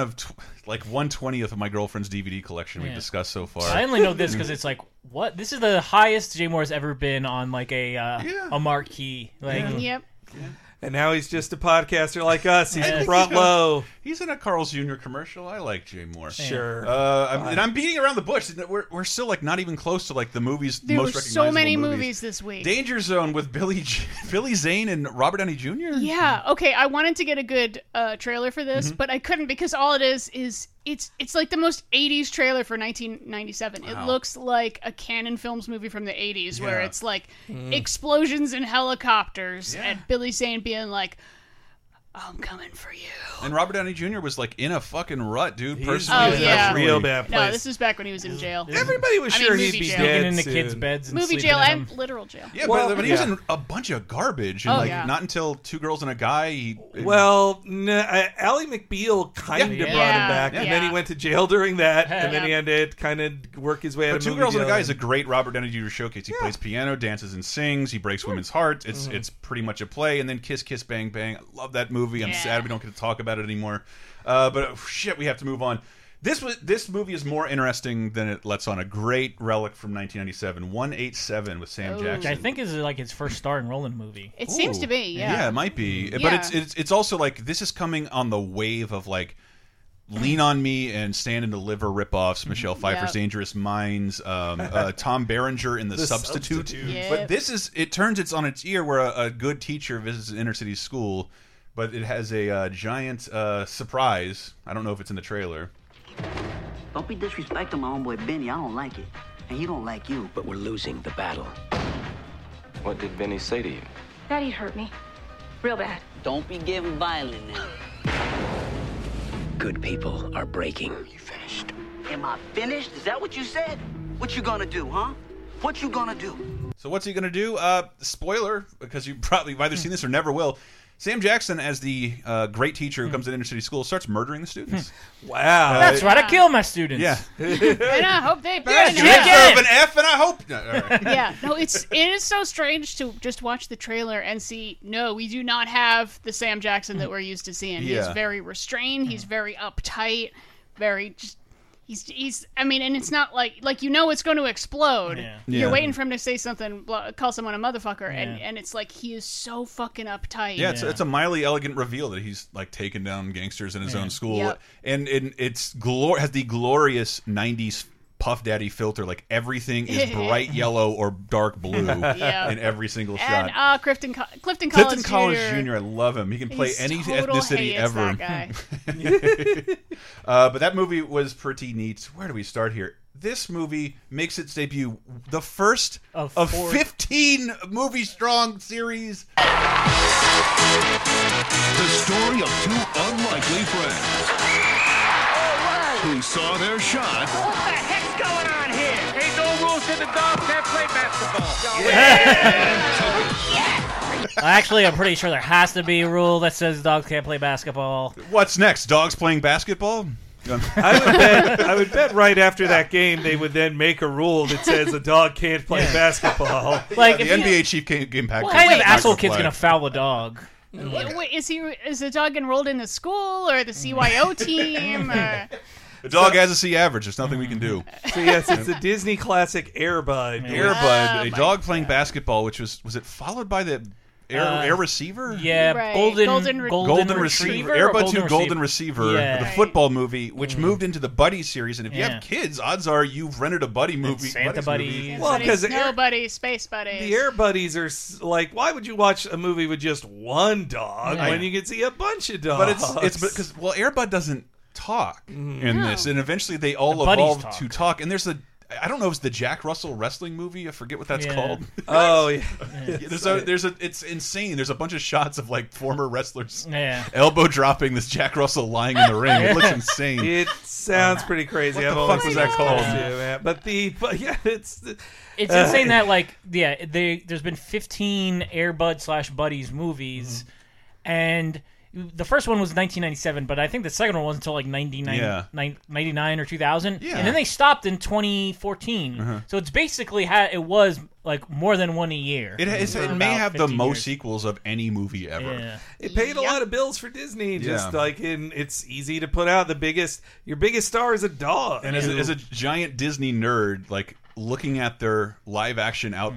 1/20th of my girlfriend's DVD collection we've discussed so far. I only know this because it's what? This is the highest Jay Moore's ever been on a marquee. Yep. And now he's just a podcaster like us. He's brought low. He's in a Carl's Jr. commercial. I like Jay Moore. Sure. And I'm beating around the bush. We're still like not even close to like the movies. There most were recognizable so many movies this week. Danger Zone with Billy Zane and Robert Downey Jr. Yeah. Okay. I wanted to get a good trailer for this, but I couldn't because all it is it's like the most 80s trailer for 1997. Wow. It looks like a Cannon Films movie from the 80s where it's like explosions in helicopters and Billy Zane being like, I'm coming for you. And Robert Downey Jr. was like in a fucking rut, dude. He's Personally, in a real bad place. No, this is back when he was in jail. Everybody was sure he'd be jail. dead in the soon. kids' beds and Movie sleeping jail in and them. literal jail. Yeah, but he was in a bunch of garbage. And not until Two Girls and a Guy. Ally McBeal kind of brought him back, and then he went to jail during that, and then he had to kind of work his way out But of Two movie Girls and a jail. Guy is a great Robert Downey Jr. showcase. He plays piano, dances, and sings. He breaks women's hearts. It's pretty much a play. And then Kiss Kiss Bang Bang. I love that movie. I'm sad we don't get to talk about it anymore. But shit, we have to move on. This movie is more interesting than it lets on. A great relic from 1997, 187 with Sam Jackson. Which I think is like his first starring role in a movie. It seems to be, yeah. Yeah, it might be. Yeah. But it's also like this is coming on the wave of like Lean on Me and Stand and Deliver ripoffs, Michelle Pfeiffer's Dangerous Minds, Tom Berenger in The Substitute. Yep. But this is, it turns it's on its ear where a good teacher visits an inner city school, but it has a giant surprise. I don't know if it's in the trailer. Don't be disrespecting my homeboy Benny. I don't like it. And he don't like you. But we're losing the battle. What did Benny say to you? Daddy hurt me. Real bad. Don't be getting violent now. Good people are breaking. You finished? Am I finished? Is that what you said? What you gonna do, huh? What you gonna do? So what's he going to do? Spoiler, because you probably have either seen this or never will. Sam Jackson, as the great teacher who comes to inner city school, starts murdering the students. Wow. That's right, I kill my students. Yeah. And I hope they burn Yes, in you hell. deserve an F, and I hope... No, all right. Yeah, no, it is so strange to just watch the trailer and see, no, we do not have the Sam Jackson that we're used to seeing. He's very restrained, he's very uptight, very just... He's I mean, and it's not like you know it's going to explode. Yeah. You're waiting for him to say something, call someone a motherfucker, and it's like he is so fucking uptight. Yeah, it's a mildly elegant reveal that he's like taking down gangsters in his own school, Yep. and it's has the glorious '90s Puff Daddy filter. Like everything is bright yellow or dark blue in every single shot. And Clifton Collins Jr. I love him. He can play any ethnicity hates ever. that guy. But that movie was pretty neat. Where do we start here? This movie makes its debut, the first of 15 movie-strong series. The story of two unlikely friends who saw their shot. What the heck's going on here? Ain't no rules in the dog can't play basketball. Actually, I'm pretty sure there has to be a rule that says dogs can't play basketball. What's next? Dogs playing basketball? I would bet right after that game they would then make a rule that says a dog can't play basketball. Like the NBA chief came back. What kind of asshole kid's gonna foul a dog? Wait, is the dog enrolled in the school or the CYO team? The dog has a C average. There's nothing we can do. So yes, it's a Disney classic, Air Bud. Air Bud, a dog playing basketball, which was it followed by the Air Receiver? Yeah, Right. Golden Receiver. Retriever. Air or Bud 2 Golden Golden Receiver, Yeah. the football movie, which moved into the Buddy series. And if you Yeah. have kids, odds are you've rented a Buddy movie. Santa Buddies. Well, because Snow Buddies, Space Buddies. the Air Buddies are like, why would you watch a movie with just one dog when you can see a bunch of dogs? But it's because Air Bud doesn't talk in this, and eventually they all The buddies evolve talk. to talk. And there's I don't know if it's the Jack Russell wrestling movie. I forget what that's Yeah. called. Oh, yeah. It's insane. There's a bunch of shots of like former wrestlers elbow dropping this Jack Russell lying in the ring. It looks insane. It sounds pretty crazy. What the fuck was that called? But yeah, it's insane that there's been 15 Air Bud / Buddies movies, and the first one was 1997, but I think the second one wasn't until like 99 or 2000, Yeah. and then they stopped in 2014. So it's basically it was like more than one a year. It for may about have the 15 most years. sequels of any movie ever. Yeah. It paid a lot of bills for Disney. Just Yeah. like it's easy to put out your biggest star is a dog. And as a giant Disney nerd, like looking at their live action output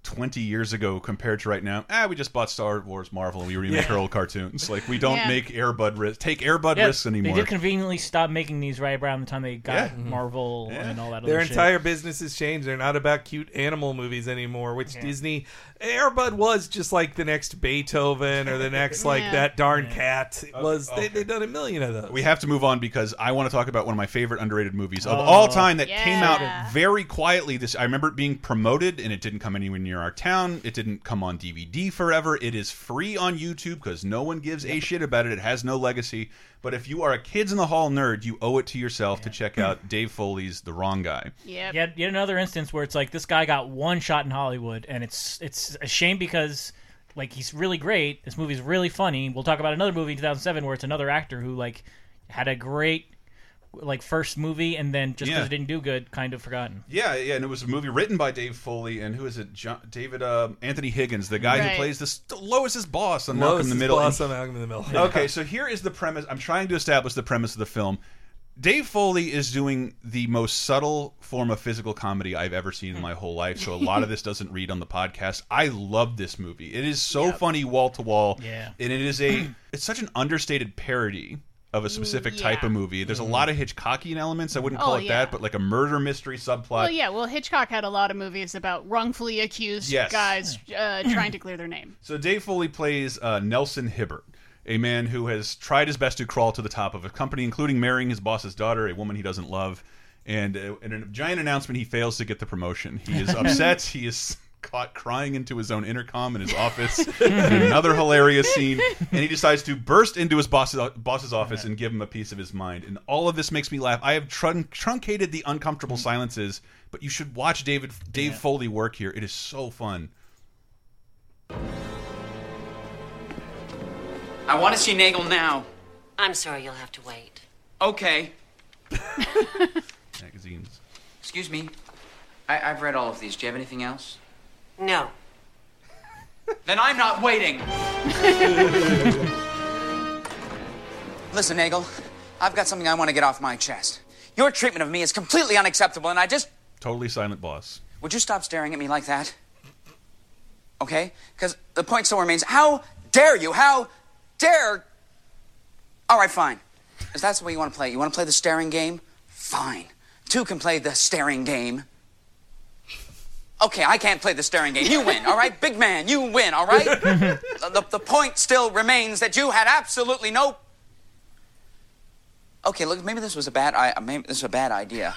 20 years ago compared to right now. We just bought Star Wars Marvel and we remake our old cartoons. Like, we don't make take Air Bud risks anymore. They did conveniently stop making these right around the time they got Marvel and all that other Their shit. entire business has changed. They're not about cute animal movies anymore, which Disney... Air Bud was just like the next Beethoven or the next, like, that darn cat. It was They've done a million of those. We have to move on because I want to talk about one of my favorite underrated movies of all time that came out very quietly. I remember it being promoted, and it didn't come anywhere near our town. It didn't come on DVD forever. It is free on YouTube because no one gives a shit about it. It has no legacy. But if you are a Kids in the Hall nerd, you owe it to yourself to check out Dave Foley's The Wrong Guy. Yet another instance where it's like this guy got one shot in Hollywood, and it's a shame because like he's really great. This movie's really funny. We'll talk about another movie in 2007 where it's another actor who like had a great like first movie and then just because it didn't do good, kind of forgotten. Yeah, and it was a movie written by Dave Foley and who is it? Anthony Higgins, the guy who plays Lois's boss on Malcolm in the Middle. Okay, so here is the premise. I'm trying to establish the premise of the film. Dave Foley is doing the most subtle form of physical comedy I've ever seen in my whole life, so a lot of this doesn't read on the podcast. I love this movie. It is so funny wall to wall, and it's such an understated parody of a specific type of movie. There's a lot of Hitchcockian elements. I wouldn't call it that, but like a murder mystery subplot. Well, Hitchcock had a lot of movies about wrongfully accused guys trying to clear their name. So Dave Foley plays Nelson Hibbert, a man who has tried his best to crawl to the top of a company, including marrying his boss's daughter, a woman he doesn't love. And in a giant announcement, he fails to get the promotion. He is upset. He is caught crying into his own intercom in his office in another hilarious scene, and he decides to burst into his boss's office and give him a piece of his mind. And all of this makes me laugh. I have truncated the uncomfortable silences, but you should watch Dave Foley work here. It is so fun. I want to see Nagel now. I'm sorry, you'll have to wait. Okay. Magazines. Excuse me. I've read all of these. Do you have anything else? No. Then I'm not waiting. Listen, Nagel, I've got something I want to get off my chest. Your treatment of me is completely unacceptable, and I just... Totally silent boss. Would you stop staring at me like that? Okay? Because the point still remains, how dare you? How dare... All right, fine. If that's the way you want to play, you want to play the staring game? Fine. Two can play the staring game. Okay, I can't play the staring game. You win, all right? Big man, you win, all right? The point still remains that you had absolutely no... Okay, look, maybe this was a bad idea.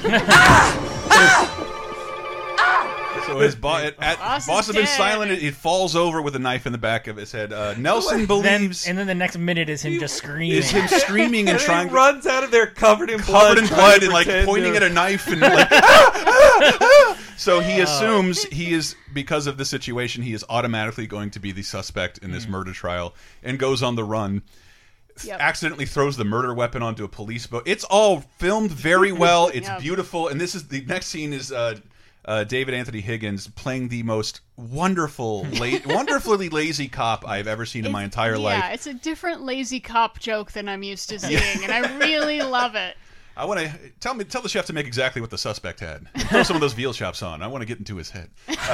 So his boss has been silent. It falls over with a knife in the back of his head. Nelson believes... and then the next minute is him just screaming. Is him screaming and trying... He runs out of there covered in blood and like pointing at a knife and like... So he assumes he is, because of the situation, he is automatically going to be the suspect in this murder trial and goes on the run. Accidentally throws the murder weapon onto a police boat. It's all filmed very well. It's beautiful. And this is the next scene is David Anthony Higgins playing the most wonderfully lazy cop I've ever seen in my entire life. Yeah, it's a different lazy cop joke than I'm used to seeing, and I really love it. I want to tell the chef to make exactly what the suspect had. Throw some of those veal chops on. I want to get into his head.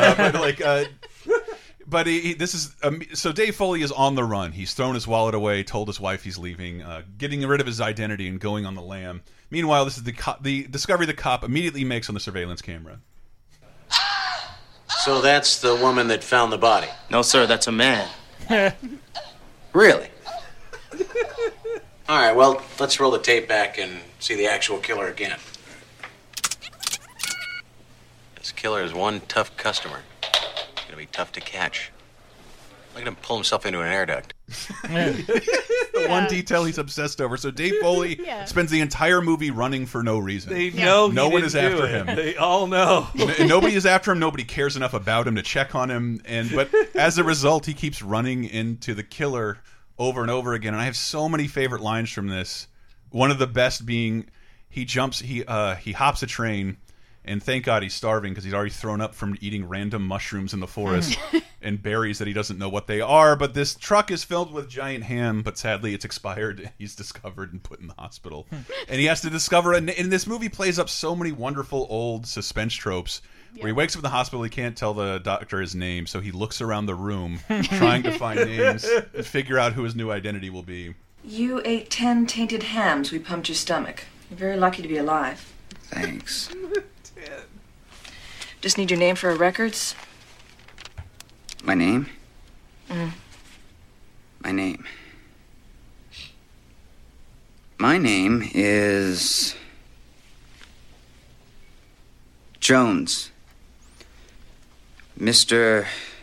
So Dave Foley is on the run. He's thrown his wallet away, told his wife he's leaving, getting rid of his identity and going on the lam. Meanwhile, this is the discovery the cop immediately makes on the surveillance camera. So that's the woman that found the body? No, sir, that's a man. Really? All right, well, let's roll the tape back and see the actual killer again. This killer is one tough customer. It's gonna be tough to catch. Look at him pull himself into an air duct. The one detail he's obsessed over. So Dave Foley spends the entire movie running for no reason. They know no one is after him. They all know. Nobody is after him. Nobody cares enough about him to check on him. But as a result, he keeps running into the killer over and over again. And I have so many favorite lines from this. One of the best being he hops a train And thank God he's starving because he's already thrown up from eating random mushrooms in the forest and berries that he doesn't know what they are. But this truck is filled with giant ham, but sadly it's expired. He's discovered and put in the hospital. And he has to discover, and this movie plays up so many wonderful old suspense tropes. Where he wakes up in the hospital, he can't tell the doctor his name, so he looks around the room trying to find names and figure out who his new identity will be. You ate 10 tainted hams. We pumped your stomach. You're very lucky to be alive. Thanks. Just need your name for our records. My name? Mm. My name. My name is Jones. Mr.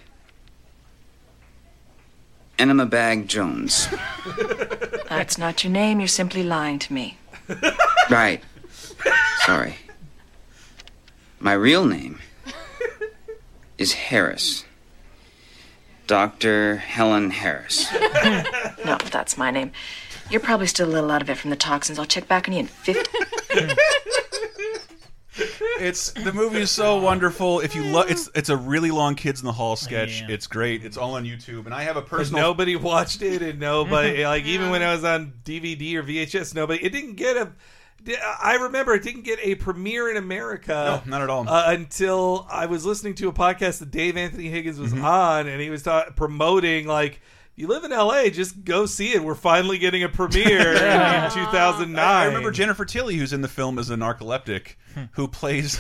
Enema Bag Jones. That's not your name. You're simply lying to me. Right. Sorry. My real name is Harris. Dr. Helen Harris. No, that's my name. You're probably still a little out of it from the toxins. I'll check back on you in 50. The movie is so wonderful. If you love, it's a really long Kids in the Hall sketch. Yeah. It's great. It's all on YouTube, and I have a personal. Nobody watched it, and nobody even when I was on DVD or VHS, nobody. It didn't get a. I remember it didn't get a premiere in America. No, not at all. Until I was listening to a podcast that Dave Anthony Higgins was on, and he was promoting like. You live in L.A., just go see it. We're finally getting a premiere in 2009. I remember Jennifer Tilly, who's in the film as a narcoleptic, who plays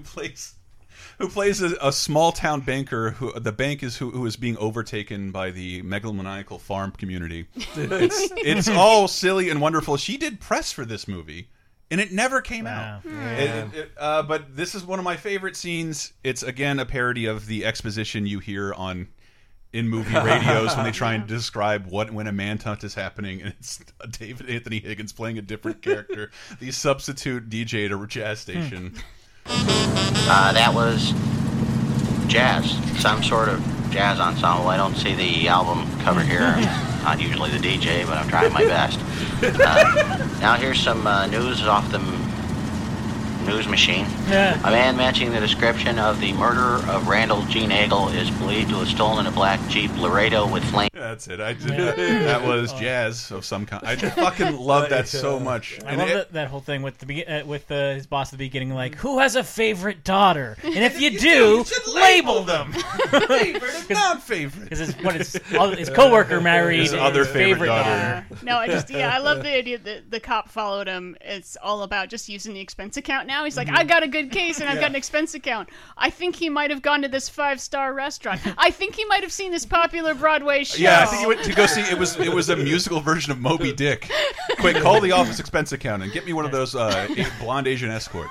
a small town banker. The bank is who is being overtaken by the megalomaniacal farm community. It's all silly and wonderful. She did press for this movie, and it never came out. But this is one of my favorite scenes. It's again a parody of the exposition you hear in movie radios when they try and describe when a manhunt is happening, and it's David Anthony Higgins playing a different character. The substitute DJ at a jazz station. That was jazz, some sort of jazz ensemble. I don't see the album cover here. I'm not usually the DJ, but I'm trying my best. Now here's some news off the news machine. A man matching the description of the murderer of Randall G. Nagel is believed to have stolen a black Jeep Laredo with flame. That's it. That was jazz of some kind. I fucking love that so much. I love that whole thing with his boss at the beginning, like, who has a favorite daughter? And if you do, label them. Favorite and non-favorite. Because his coworker married his other favorite daughter. No, I love the idea that the cop followed him. It's all about just using the expense account now. He's like, I got a good case and I've got an expense account. I think he might have gone to this 5-star restaurant. I think he might have seen this popular Broadway show. Yeah, I think he went to go see. It was a musical version of Moby Dick. Quick, call the office expense account and get me one of those blonde Asian escorts.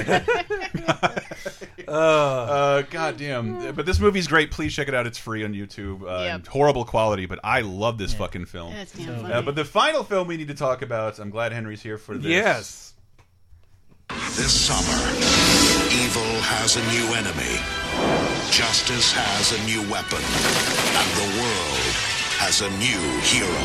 God damn! But this movie's great. Please check it out. It's free on YouTube. Horrible quality, but I love this fucking film. That's damn funny. But the final film we need to talk about. I'm glad Henry's here for this. Yes. This summer, evil has a new enemy. Justice has a new weapon. And the world has a new hero.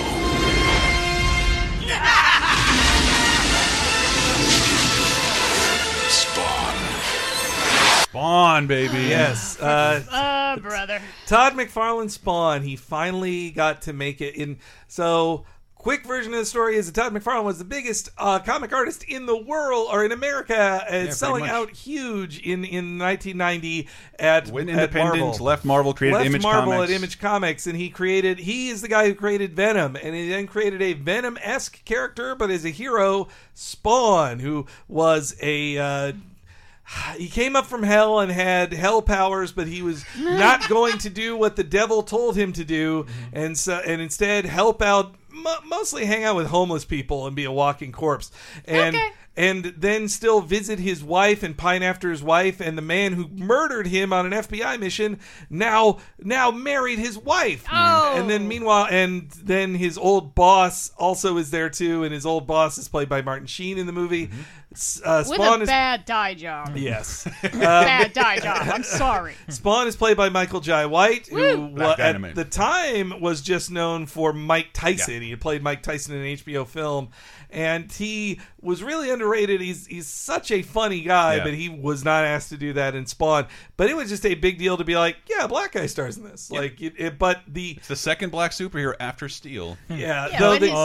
Spawn, baby. Yes. Brother. Todd McFarlane's Spawn. He finally got to make it in. So... Quick version of the story is that Todd McFarlane was the biggest comic artist in the world, or in America, selling out huge in 1990 at Independence, left Marvel, created Image Comics. At Image Comics, and he is the guy who created Venom, and he then created a Venom-esque character, but as a hero, Spawn, who was he came up from hell and had hell powers, but he was not going to do what the devil told him to do, and instead help out. Mostly hang out with homeless people and be a walking corpse, and then still visit his wife and pine after his wife. And the man who murdered him on an FBI mission now married his wife. And then meanwhile, and then his old boss also is there too, and his old boss is played by Martin Sheen in the movie. With Spawn a bad dye job. Yes. Bad dye job. I'm sorry. Spawn is played by Michael Jai White, who Black at Dynamite. the time was just known for Mike Tyson. He had played Mike Tyson in an HBO film, and he was really underrated. He's such a funny guy, but he was not asked to do that in Spawn. But it was just a big deal to be like, yeah, black guy stars in this. Like, but it's the second black superhero after Steel. Yeah,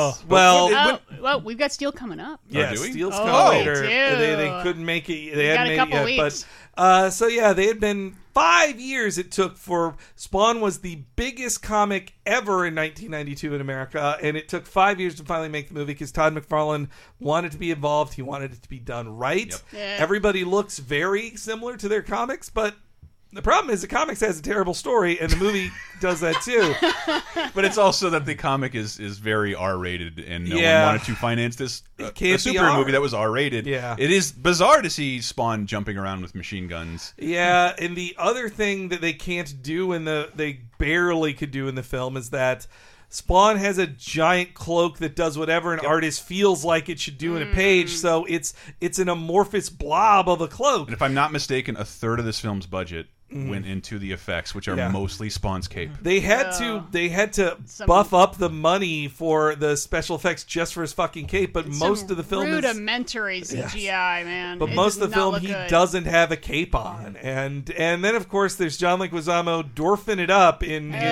well, we've got Steel coming up. Yeah, do we? Steel's coming later. do. They couldn't make it. They hadn't got a made couple it yet. weeks. But so yeah, they had been 5 years. It took for Spawn was the biggest comic ever in 1992 in America, and it took 5 years to finally make the movie because Todd McFarlane wanted to be involved. He wanted it to be done right. Yep. Yeah. Everybody looks very similar to their comics, but the problem is the comics has a terrible story, and the movie does that too. But it's also that the comic is very R-rated, and no one wanted to finance this a can't be superhero R. movie that was R-rated. Yeah. It is bizarre to see Spawn jumping around with machine guns. Yeah, and the other thing that they can't do they barely could do in the film is that Spawn has a giant cloak that does whatever an artist feels like it should do in a page, so it's an amorphous blob of a cloak. And if I'm not mistaken, a third of this film's budget went into the effects, which are mostly Spawn's cape. They had to buff up the money for the special effects just for his fucking cape, but most of the film is rudimentary CGI, man. But It most does of the not film, look he good. doesn't have a cape on, and then of course there's John Leguizamo dwarfing it up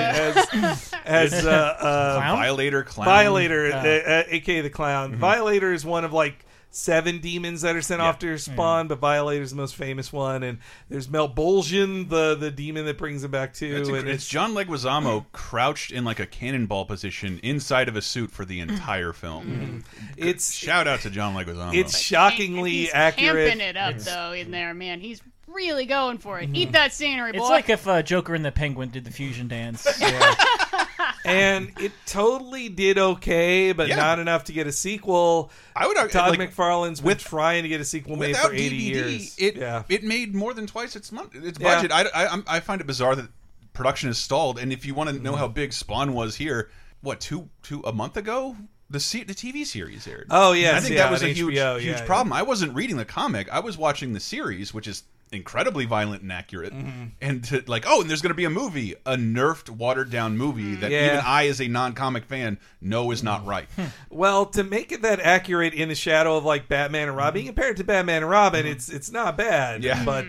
as Violator Clown. Violator, aka the Clown. Violator is one of like 7 demons that are sent off to Spawn, but Violator's the most famous one, and there's Melbolgian, the demon that brings him back too. It's John Leguizamo crouched in like a cannonball position inside of a suit for the entire film. It's shout out to John Leguizamo. It's shockingly He's accurate. camping it up though in there, man. He's really going for it. Eat that scenery, boy. It's like if Joker and the Penguin did the fusion dance. And it totally did okay, but not enough to get a sequel. I would argue, Todd like, McFarlane's been trying to get a sequel made for 80 years. It made more than twice its budget. I find it bizarre that production is stalled. And if you want to know how big Spawn was here, what a month ago? The TV series aired. Oh yes, I think that was a HBO, huge problem. I wasn't reading the comic. I was watching the series, which is incredibly violent and accurate. And to, and there's going to be a movie, a nerfed, watered down movie that even I, as a non-comic fan, know is not right. Well, to make it that accurate in the shadow of like Batman and Robin, being compared to Batman and Robin, it's not bad. Yeah. But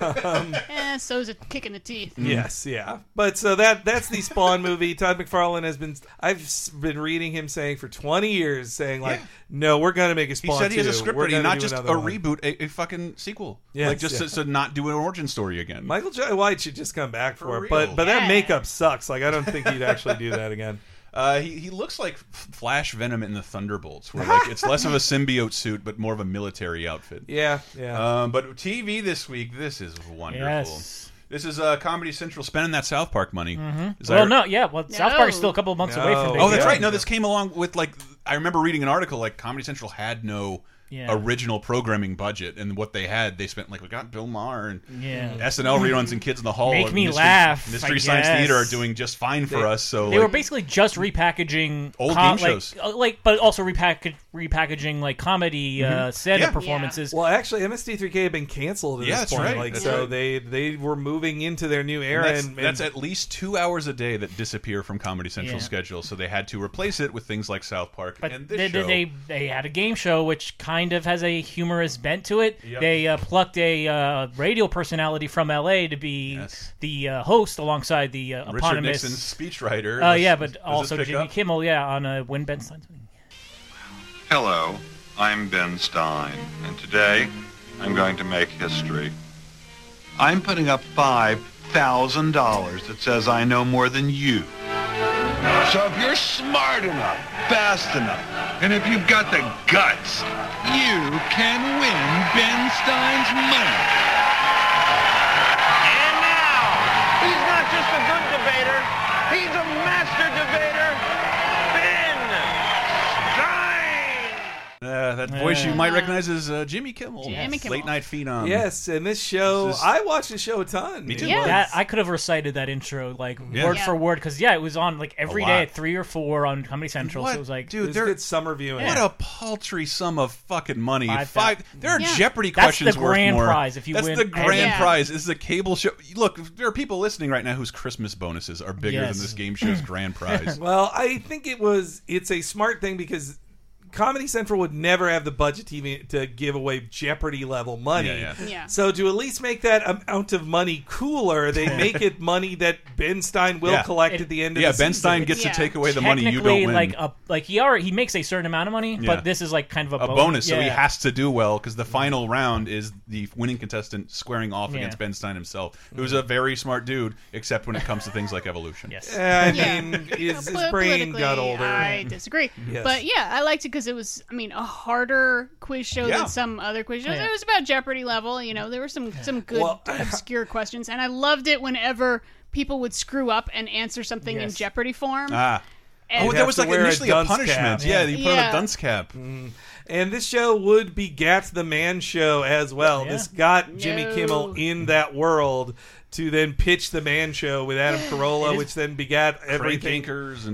so is a kick in the teeth. Yes, yeah. But so that's the Spawn movie. Todd McFarlane I've been reading him saying for 20 years, saying no, we're going to make a Spawn 2. He said he has a script ready, not just a one. reboot, a fucking sequel. Yes, to not do an origin story again. Michael Jai White should just come back for it, real. but that makeup sucks. I don't think he'd actually do that again. He looks like Flash Venom in the Thunderbolts, where it's less of a symbiote suit but more of a military outfit. Yeah. But TV this week, this is wonderful. Yes. This is Comedy Central spending that South Park money. South Park is still a couple of months away from. Oh, that's right. No, this came along with I remember reading an article like Comedy Central had no original programming budget, and what they had, they spent we got Bill Maher and SNL reruns and Kids in the Hall. Make me laugh. Mystery Science Theater are doing just fine for us. So they were basically just repackaging old game shows, but also repackaging comedy stand-up performances. Well, actually, MST3K had been canceled at this point. Right. So they were moving into their new era, and that's at least 2 hours a day that disappear from Comedy Central's schedule. So they had to replace it with things like South Park. But and this show. They had a game show which kind of has a humorous bent to it. Yep. They plucked a radio personality from LA to be the host alongside the Richard eponymous Nixon's speechwriter. But also Jimmy Kimmel, on Win Ben Stein's. Hello, I'm Ben Stein, and today I'm going to make history. I'm putting up $5,000 that says I know more than you. So if you're smart enough, fast enough, and if you've got the guts, you can win Ben Stein's money. And now, he's not just a good debater, he's a master debater, Ben Stein! that voice you might recognize as Jimmy Kimmel. Jimmy Kimmel. Late night phenom. Yes, and this show, I watched the show a ton. Me too. That, I could have recited that intro like word for word because it was on like every day at 3 or 4 on Comedy Central. So it was like, dude, good summer viewing. What a paltry sum of fucking money. $5. There are Jeopardy questions That's the grand worth more. prize if you win. That's the grand prize. This is a cable show. Look, there are people listening right now whose Christmas bonuses are bigger than this game show's grand prize. Well, I think it's a smart thing because Comedy Central would never have the budget to give away Jeopardy level money. Yeah. So to at least make that amount of money cooler, they make it money that Ben Stein will collect at the end of the season. Ben Stein gets to take away the money you don't win. Like he makes a certain amount of money, but this is like kind of a bonus. So he has to do well because the final round is the winning contestant squaring off against Ben Stein himself, who's a very smart dude, except when it comes to things like evolution. Yes. I mean, his brain got older. I disagree. But yeah, I liked it because it was, a harder quiz show than some other quiz shows. It was about Jeopardy level. There were some good obscure questions, and I loved it whenever people would screw up and answer something in Jeopardy form. There was like initially a punishment. Cap. Yeah, you put on a dunce cap. And this show would begat the Man Show as well. This got Jimmy Kimmel in that world to then pitch the Man Show with Adam Carolla, which then begat everything.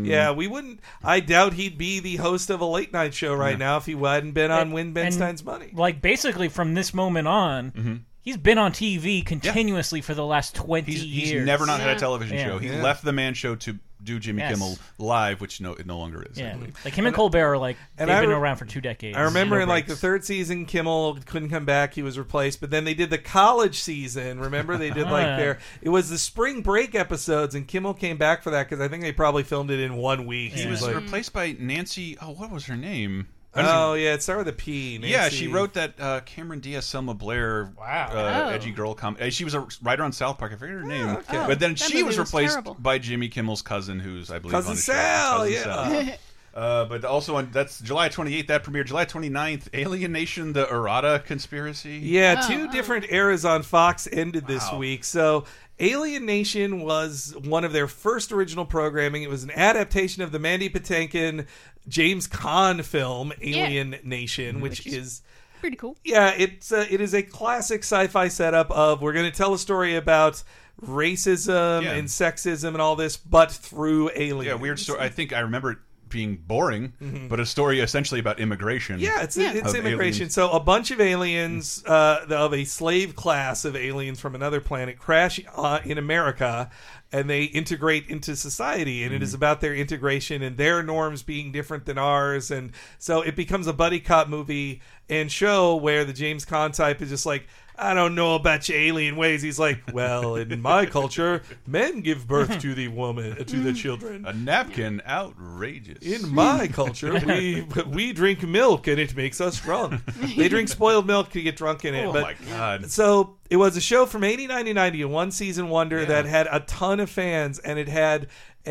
I doubt he'd be the host of a late night show right now if he hadn't been on Win Ben Stein's Money. Like basically from this moment on, he's been on TV continuously for the last 20 years. He's never not had a television show. He left the Man Show to do Jimmy Kimmel live, which it no longer is. Yeah. Like him and Colbert are they've been around for 2 decades. I remember in like the 3rd season, Kimmel couldn't come back. He was replaced. But then they did the college season. Remember? They did it was the spring break episodes, and Kimmel came back for that because I think they probably filmed it in 1 week. He was replaced by Nancy, what was her name? It started with a P. Nancy. Yeah, she wrote that Cameron Diaz, Selma Blair, edgy girl comedy. She was a writer on South Park. I forget her name. Okay. But then she was replaced by Jimmy Kimmel's cousin, who's, I believe, Cousin on the Sal, show. Cousin Sal. But also, that's July 28th. That premiered July 29th. Alien Nation, the Errata Conspiracy. Yeah, 2 different eras on Fox ended this week. So Alien Nation was one of their first original programming. It was an adaptation of the Mandy Patinkin James Caan film Alien Nation, which is pretty cool. Yeah, it is a classic sci-fi setup of we're going to tell a story about racism and sexism and all this, but through aliens. Yeah, weird story. I think I remember it being boring, but a story essentially about immigration. Yeah, it's immigration. Aliens. So a bunch of aliens of a slave class of aliens from another planet crash in America, and they integrate into society, and it is about their integration and their norms being different than ours. And so it becomes a buddy cop movie and show where the James Caan type is just like, I don't know about your alien ways. He's like, well, in my culture, men give birth to the woman, to the children. A napkin, outrageous. In my culture, we drink milk and it makes us drunk. They drink spoiled milk to get drunk in it. Oh, my God. So it was a show from 89 to 90, a 1-season wonder that had a ton of fans, and it had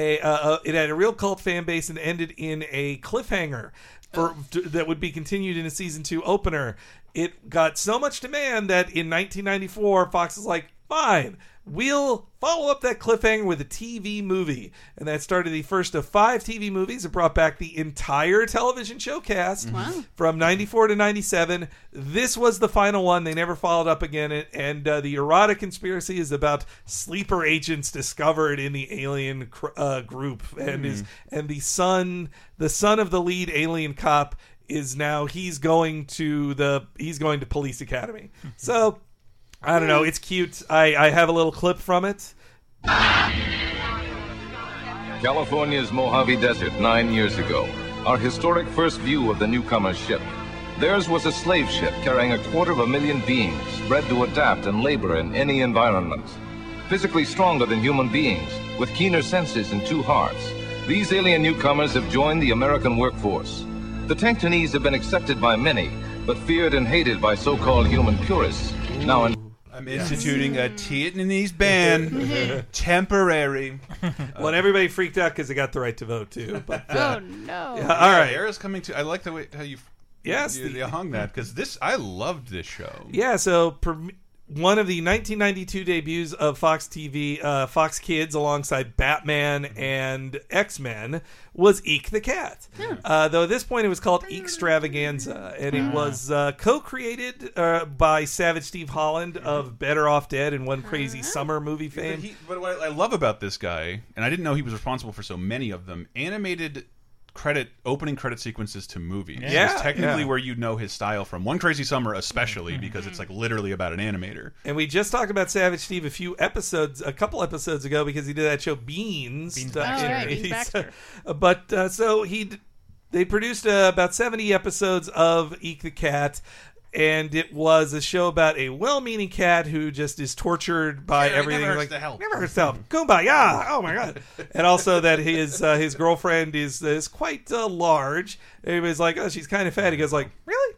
a real cult fan base and ended in a cliffhanger that would be continued in a season 2 opener. It got so much demand that in 1994, Fox was like, fine, we'll follow up that cliffhanger with a TV movie. And that started the first of 5 TV movies. It brought back the entire television show cast from 94 to 97. This was the final one. They never followed up again. And the Errata Conspiracy is about sleeper agents discovered in the alien group. And the son of the lead alien cop is now he's going to Police Academy. So I don't know, it's cute. I have a little clip from it. California's Mojave Desert 9 years ago. Our historic first view of the newcomer's ship. Theirs was a slave ship carrying 250,000 beings, bred to adapt and labor in any environment. Physically stronger than human beings, with keener senses and 2 hearts, these alien newcomers have joined the American workforce. The Tanctonese have been accepted by many, but feared and hated by so-called human purists. Now, I'm instituting a Tanctonese ban, temporary. Well, and everybody freaked out because they got the right to vote too. But, oh no! Yeah, all right, Era's coming to. I like the way how you. Yes, you hung that because I loved this show. Yeah, so one of the 1992 debuts of Fox TV, Fox Kids, alongside Batman and X-Men, was Eek the Cat. Though at this point it was called Eekstravaganza, and it was co-created by Savage Steve Holland of Better Off Dead and One Crazy Summer movie fame. But what I love about this guy, and I didn't know he was responsible for so many of them, animated opening credit sequences to movies. Yeah, it's technically where you know his style from. One Crazy Summer especially, because it's like literally about an animator. And we just talked about Savage Steve a couple episodes ago, because he did that show Beans. Beans Baxter. But so they produced about 70 episodes of Eek the Cat. And it was a show about a well-meaning cat who just is tortured by everything. Never hurts to help. Never hurts to help. Kumbaya! Oh my god! And also that his girlfriend is quite large. Everybody's like, oh, she's kind of fat. He goes like, really?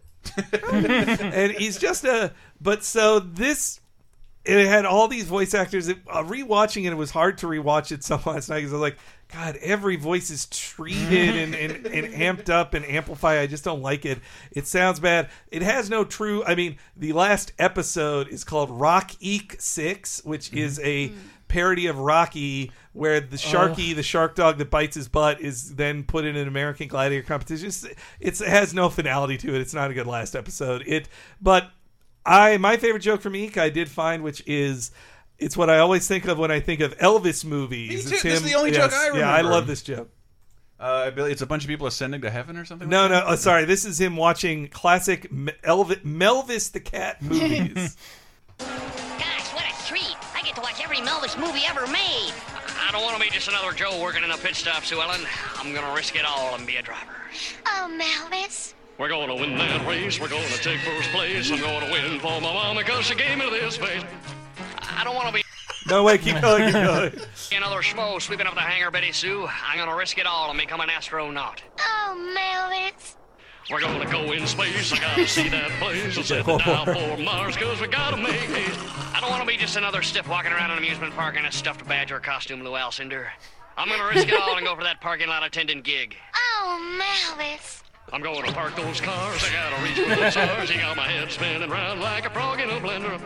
And he's just But so this. It had all these voice actors. Rewatching it was hard to rewatch it some last night because I was like, God, every voice is treated and amped up and amplified. I just don't like it. It sounds bad. It has no true... I mean, the last episode is called Rock Eek 6, which is a parody of Rocky, where the Sharky, the shark dog that bites his butt, is then put in an American Gladiator competition. It has no finality to it. It's not a good last episode. But my favorite joke from Eek I did find, which is... It's what I always think of when I think of Elvis movies. Me too. It's This is the only joke I remember. Yeah, I love this joke. It's a bunch of people ascending to heaven or something? No, sorry. This is him watching classic Melvis the Cat movies. Gosh, what a treat. I get to watch every Melvis movie ever made. I don't want to be just another Joe working in a pit stop, Sue Ellen. I'm going to risk it all and be a driver. Oh, Melvis. We're going to win that race. We're going to take first place. I'm going to win for my mama because she gave me this face. I don't want to be... No, wait, keep going. Another schmo sweeping up the hangar, Betty Sue. I'm going to risk it all and become an astronaut. Oh, Melvis. We're going to go in space. I got to see that place. I'll set the dial for Mars because we got to make it. I don't want to be just another stiff walking around an amusement park in a stuffed badger costume, Lou Alcindor. I'm going to risk it all and go for that parking lot attendant gig. Oh, Melvis. I'm going to park those cars. I gotta reach for the stars. You got my head spinning round like a frog in a blender.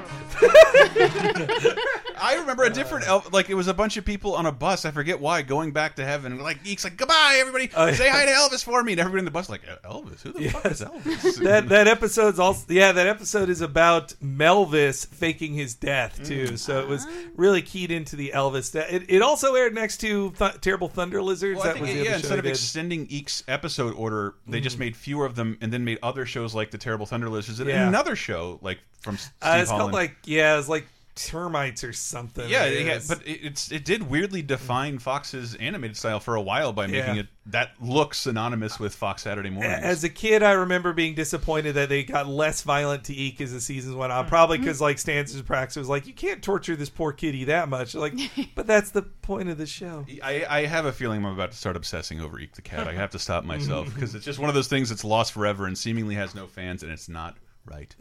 I remember a different like it was a bunch of people on a bus. I forget why, going back to heaven. Like Eek's like, goodbye, everybody. Say hi to Elvis for me. And everybody in the bus like, Elvis? Who the fuck is Elvis? that episode's also that episode is about Melvis faking his death too. So it was really keyed into the Elvis. It also aired next to Terrible Thunder Lizards. Well, that was the other show instead of they did. extending Eek's episode order, they just made fewer of them and then made other shows like the Terrible Thunder Lizards and another show like from Steve it's Holland. called it was like Termites or something. Yeah, but it did weirdly define Fox's animated style for a while by making it that look synonymous with Fox Saturday Mornings. As a kid, I remember being disappointed that they got less violent to Eek as the seasons went on. Probably because like Stan's practice was like, you can't torture this poor kitty that much. Like, but that's the point of the show. I have a feeling I'm about to start obsessing over Eek the Cat. I have to stop myself because it's just one of those things that's lost forever and seemingly has no fans, and it's not right.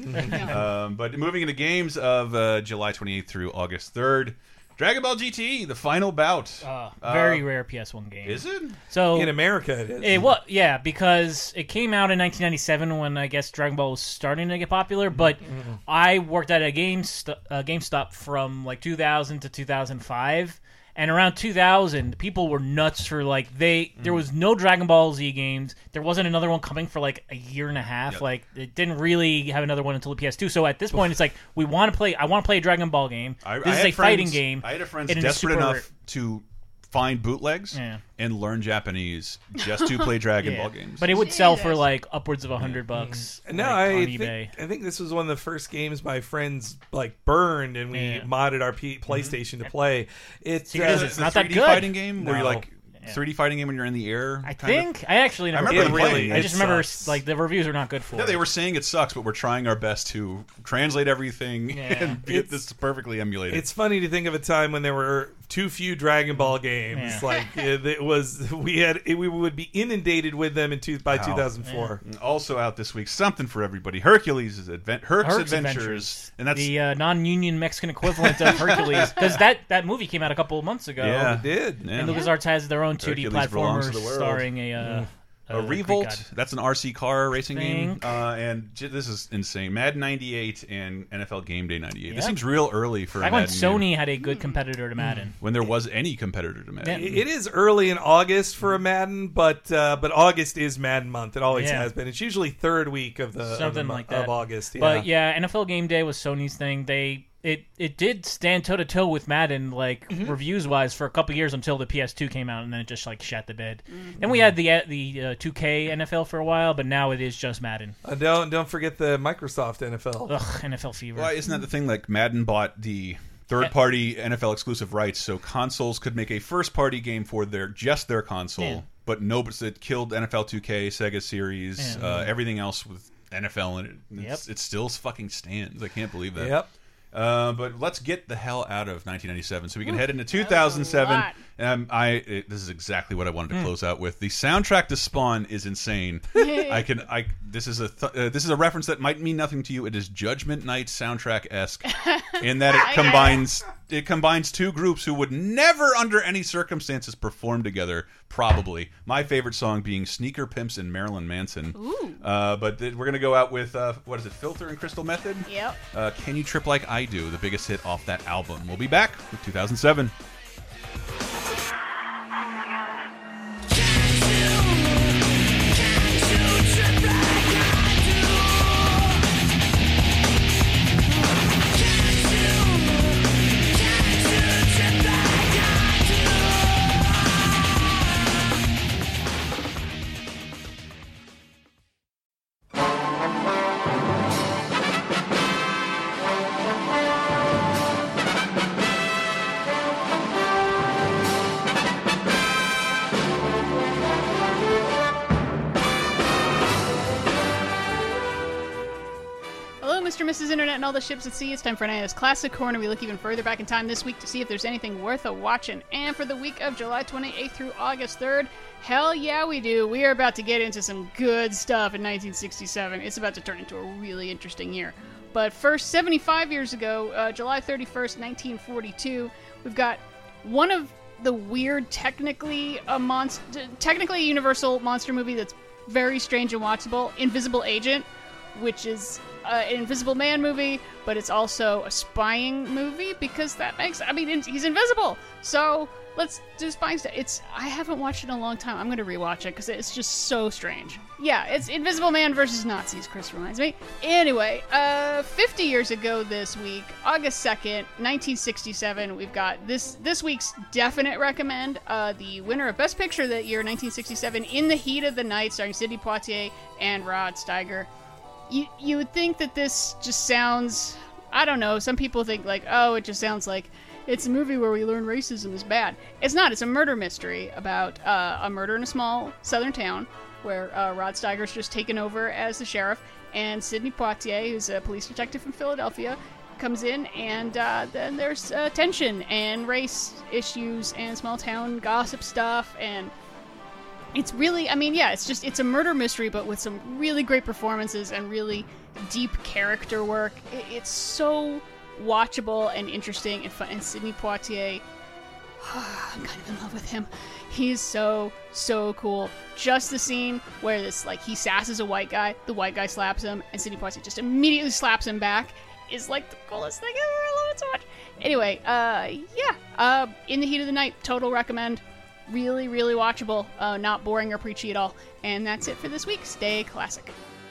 But moving into games of July 28th through August 3rd, Dragon Ball GT, the final bout. Very rare PS1 game. Is it? So in America, it is. Because it came out in 1997 when I guess Dragon Ball was starting to get popular. But I worked at a GameStop from like 2000 to 2005. And around 2000, people were nuts for like there was no Dragon Ball Z games. There wasn't another one coming for like a year and a half. Like it didn't really have another one until the PS2. So at this point, it's like I want to play a Dragon Ball game. This is a fighting game. I had friends desperate enough to find bootlegs and learn Japanese just to play Dragon Ball games. But it would sell for like upwards of $100. No, on eBay. I think this was one of the first games my friends like burned, and we modded our PlayStation to play. It's not that 3D good. fighting game where you like 3D fighting game when you're in the air. I actually never played it. I just remember like the reviews are not good for it. Yeah, they were saying it sucks, but we're trying our best to translate everything and get this perfectly emulated. It's funny to think of a time when there were too few Dragon Ball games. Like it was, we would be inundated with them by 2004. Also out this week, something for everybody: Hercules' Herc's Adventures, and that's the non-union Mexican equivalent of Hercules, because that movie came out a couple of months ago. Yeah, it did. And LucasArts has their own 2D Hercules belongs to platformer the world. starring a Revolt. That's an RC car racing game. And this is insane. Madden 98 and NFL Game Day 98. Yep. This seems real early for Back Madden. When Sony had a good competitor to Madden. When there was any competitor to Madden. It is early in August for a Madden, but August is Madden month. It always has been. It's usually third week of August. Yeah. But yeah, NFL Game Day was Sony's thing. It did stand toe to toe with Madden, like reviews wise, for a couple years until the PS2 came out, and then it just like shat the bed. Then we had the 2K NFL for a while, but now it is just Madden. Don't forget the Microsoft NFL. Ugh, NFL fever. Well, isn't that the thing? Like Madden bought the third-party NFL exclusive rights, so consoles could make a first-party game for just their console. Yeah. But it killed NFL 2K, Sega Series, everything else with NFL in it. It still fucking stands. I can't believe that. Yep. But let's get the hell out of 1997 so we can head into 2007. This is exactly what I wanted to close out with. The soundtrack to Spawn is insane. This is a reference that might mean nothing to you. It is Judgment Night soundtrack-esque in that it combines two groups who would never under any circumstances perform together, probably. My favorite song being Sneaker Pimps and Marilyn Manson. But we're going to go out with, what is it, Filter and Crystal Method? Yep. Can You Trip Like I Do, the biggest hit off that album. We'll be back with 2007. Mrs. Internet and all the ships at sea. It's time for NIS Classic Corner. We look even further back in time this week to see if there's anything worth a watching. And for the week of July 28th through August 3rd, hell yeah we do. We are about to get into some good stuff in 1967. It's about to turn into a really interesting year. But first, 75 years ago, July 31st, 1942, we've got one of the weird, technically a Universal monster movie that's very strange and watchable, Invisible Agent, which is an Invisible Man movie, but it's also a spying movie because he's invisible. So let's do spying stuff. I haven't watched it in a long time. I'm going to rewatch it because it's just so strange. Yeah, it's Invisible Man versus Nazis, Chris reminds me. Anyway, 50 years ago this week, August 2nd, 1967, we've got this week's definite recommend, the winner of Best Picture that year, 1967, In the Heat of the Night, starring Sidney Poitier and Rod Steiger. You would think that this just sounds, I don't know, some people think like, oh, it just sounds like it's a movie where we learn racism is bad. It's not. It's a murder mystery about a murder in a small southern town where Rod Steiger's just taken over as the sheriff, and Sidney Poitier, who's a police detective from Philadelphia, comes in, and then there's tension and race issues and small town gossip stuff, and it's really, it's a murder mystery, but with some really great performances and really deep character work. It's so watchable and interesting and fun. And Sidney Poitier, I'm kind of in love with him. He's so cool. Just the scene where he sasses a white guy, the white guy slaps him, and Sidney Poitier just immediately slaps him back is like the coolest thing ever. I love it so much. Anyway, In the Heat of the Night, total recommend. Really, really watchable, not boring or preachy at all. And that's it for this week. Stay classic.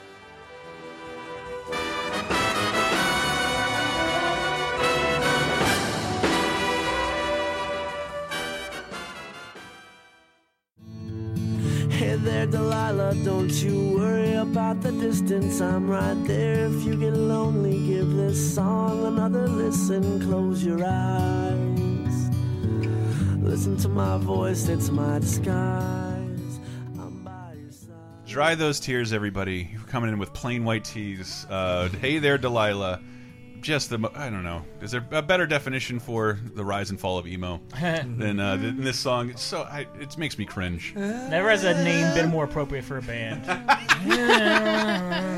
Hey there, Delilah, don't you worry about the distance. I'm right there. If you get lonely, give this song another listen. Close your eyes. Listen to my voice, it's my disguise. I'm by your side. Dry those tears, everybody. You're coming in with plain white tees. Hey there, Delilah. Just I don't know. Is there a better definition for the rise and fall of emo than this song? It makes me cringe. Never has a name been more appropriate for a band.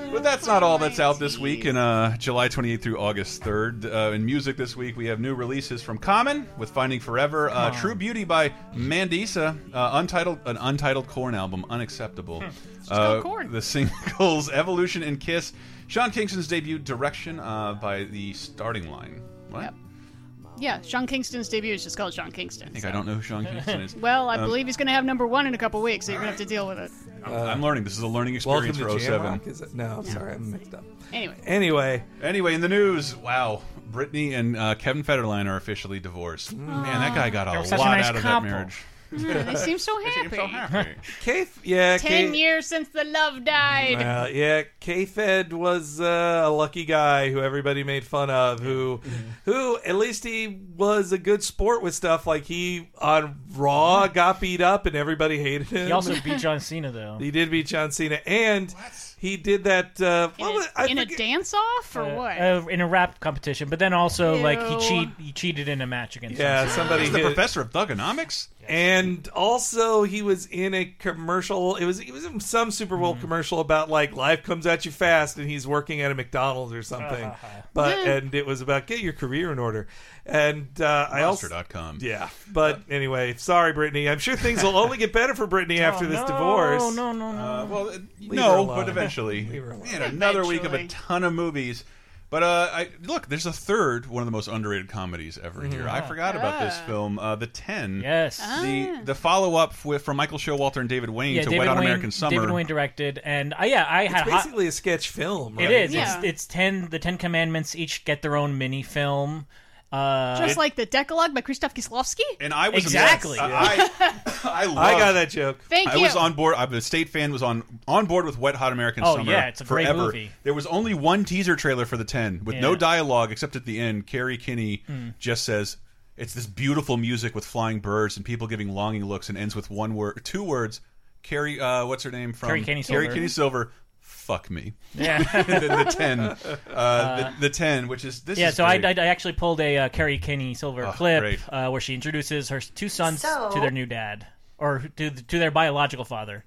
But that's not all that's out this week in July 28th through August 3rd. In music this week, we have new releases from Common with Finding Forever, True Beauty by Mandisa, an untitled Korn album, Unacceptable. The singles Evolution and Kiss, Sean Kingston's debut Direction by The Starting Line. What? Yep. Yeah, Sean Kingston's debut is just called Sean Kingston. I don't know who Sean Kingston is. Well, I believe he's going to have #1 in a couple weeks, so you're going to have to deal with it. I'm learning. This is a learning experience for 07. No, sorry, I'm mixed up. Anyway, in the news, wow, Britney and Kevin Federline are officially divorced. Man, that guy got a lot out of that marriage. They seem so happy. 10 years since the love died. K-Fed was a lucky guy who everybody made fun of, who at least he was a good sport with stuff. Like he on Raw got beat up and everybody hated him. He also beat John Cena, though. He did beat John Cena, and he did that in a dance-off or what? In a rap competition, but then also like he cheated in a match against. Yeah, somebody. The professor of thugonomics. And also, he was in a commercial. He was in some Super Bowl commercial about like life comes at you fast, and he's working at a McDonald's or something. And it was about get your career in order. And Monster.com. Yeah, but anyway, sorry, Brittany. I'm sure things will only get better for Brittany after this divorce. No. But eventually, man, another week of a ton of movies. But look, there's a third, one of the most underrated comedies ever here. I forgot about this film, The 10. Yes. The follow-up from Michael Showalter and David Wayne to Wet Hot American Summer. David Wayne directed, and I had it's basically a sketch film, right? It is. Yeah. It's the 10 Commandments each get their own mini film. Just like the Decalogue by Krzysztof Kieslowski? And I was exactly. I got that joke. Thank you. I was on board. I'm a state fan. Was on board with Wet Hot American Summer. Yeah, it's a great forever. movie. There was only one teaser trailer for the 10 with no dialogue except at the end. Carrie Kinney just says it's this beautiful music with flying birds and people giving longing looks, and ends with two words. Carrie, what's her name from? Carrie Kinney Silver. Fuck me. Yeah. the 10. The 10, which is this. Yeah, is so great. I actually pulled a Carrie Kinney Silver clip where she introduces her two sons to their new dad, or to their biological father.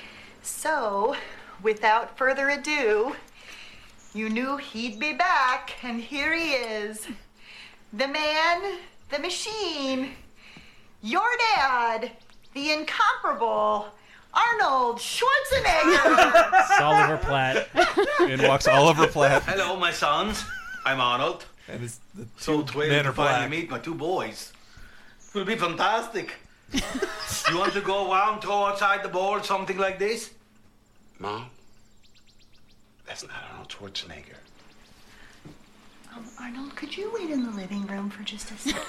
So, without further ado, you knew he'd be back, and here he is. The man, the machine, your dad, the incomparable Arnold Schwarzenegger. It's Oliver Platt. In walks Oliver Platt. Hello, my sons. I'm Arnold. And it's the so thrilled to finally meet my two boys. It will be fantastic. You want to go around, throw outside the ball, something like this? Mom? That's not Arnold Schwarzenegger. Arnold, could you wait in the living room for just a second?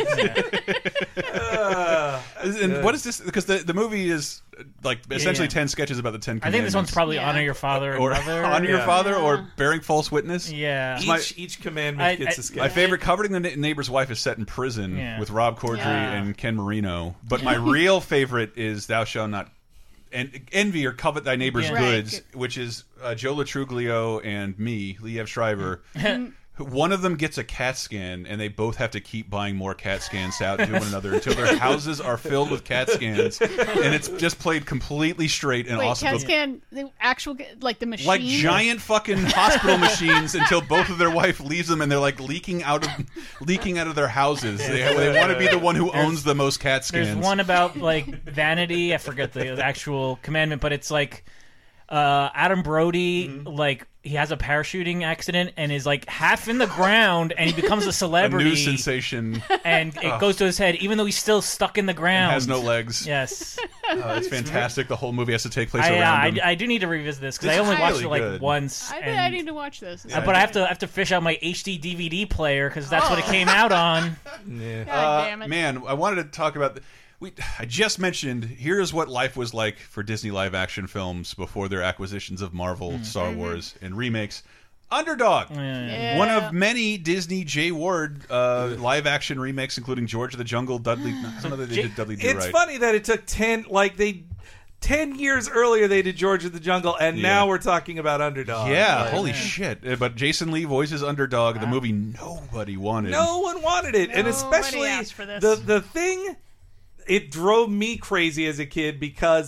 And what is this? Because the movie is like essentially 10 sketches about the 10 Commandments. I think this one's probably Honor Your Father and or Mother. Honor Your Father or Bearing False Witness. Yeah. Each commandment gets a sketch. My favorite, Coveting the Neighbor's Wife, is set in prison with Rob Corddry and Ken Marino. But my real favorite is Thou Shalt Not Envy or Covet Thy Neighbor's Goods, which is Joe Latruglio and me, Liev Schreiber. One of them gets a CAT scan, and they both have to keep buying more CAT scans out to one another until their houses are filled with CAT scans, and it's just played completely straight and awesome. CAT scan, the actual, like the machine, like giant fucking hospital machines, until both of their wife leaves them, and they're like leaking out of their houses. They want to be the one who owns the most CAT scans. There's one about like vanity. I forget the actual commandment, but it's like Adam Brody, like he has a parachuting accident and is like half in the ground, and he becomes a celebrity, a news sensation, and it goes to his head, even though he's still stuck in the ground. And has no legs. Yes, it's fantastic. The whole movie has to take place around him. I do need to revisit this because I only watched it like once. I need to watch this. But I have to fish out my HD DVD player because that's what it came out on. Yeah. God damn it. Man, I wanted to talk about. I just mentioned, here's what life was like for Disney live-action films before their acquisitions of Marvel, Star Wars, and remakes. Underdog, one of many Disney J. Ward live-action remakes, including George of the Jungle, Dudley. I don't know that they did Dudley Do Right. It's funny that it took 10 years earlier they did George of the Jungle, and now we're talking about Underdog. Yeah, holy shit. But Jason Lee voices Underdog, the movie nobody wanted. No one wanted it, and especially asked for this. the thing. It drove me crazy as a kid because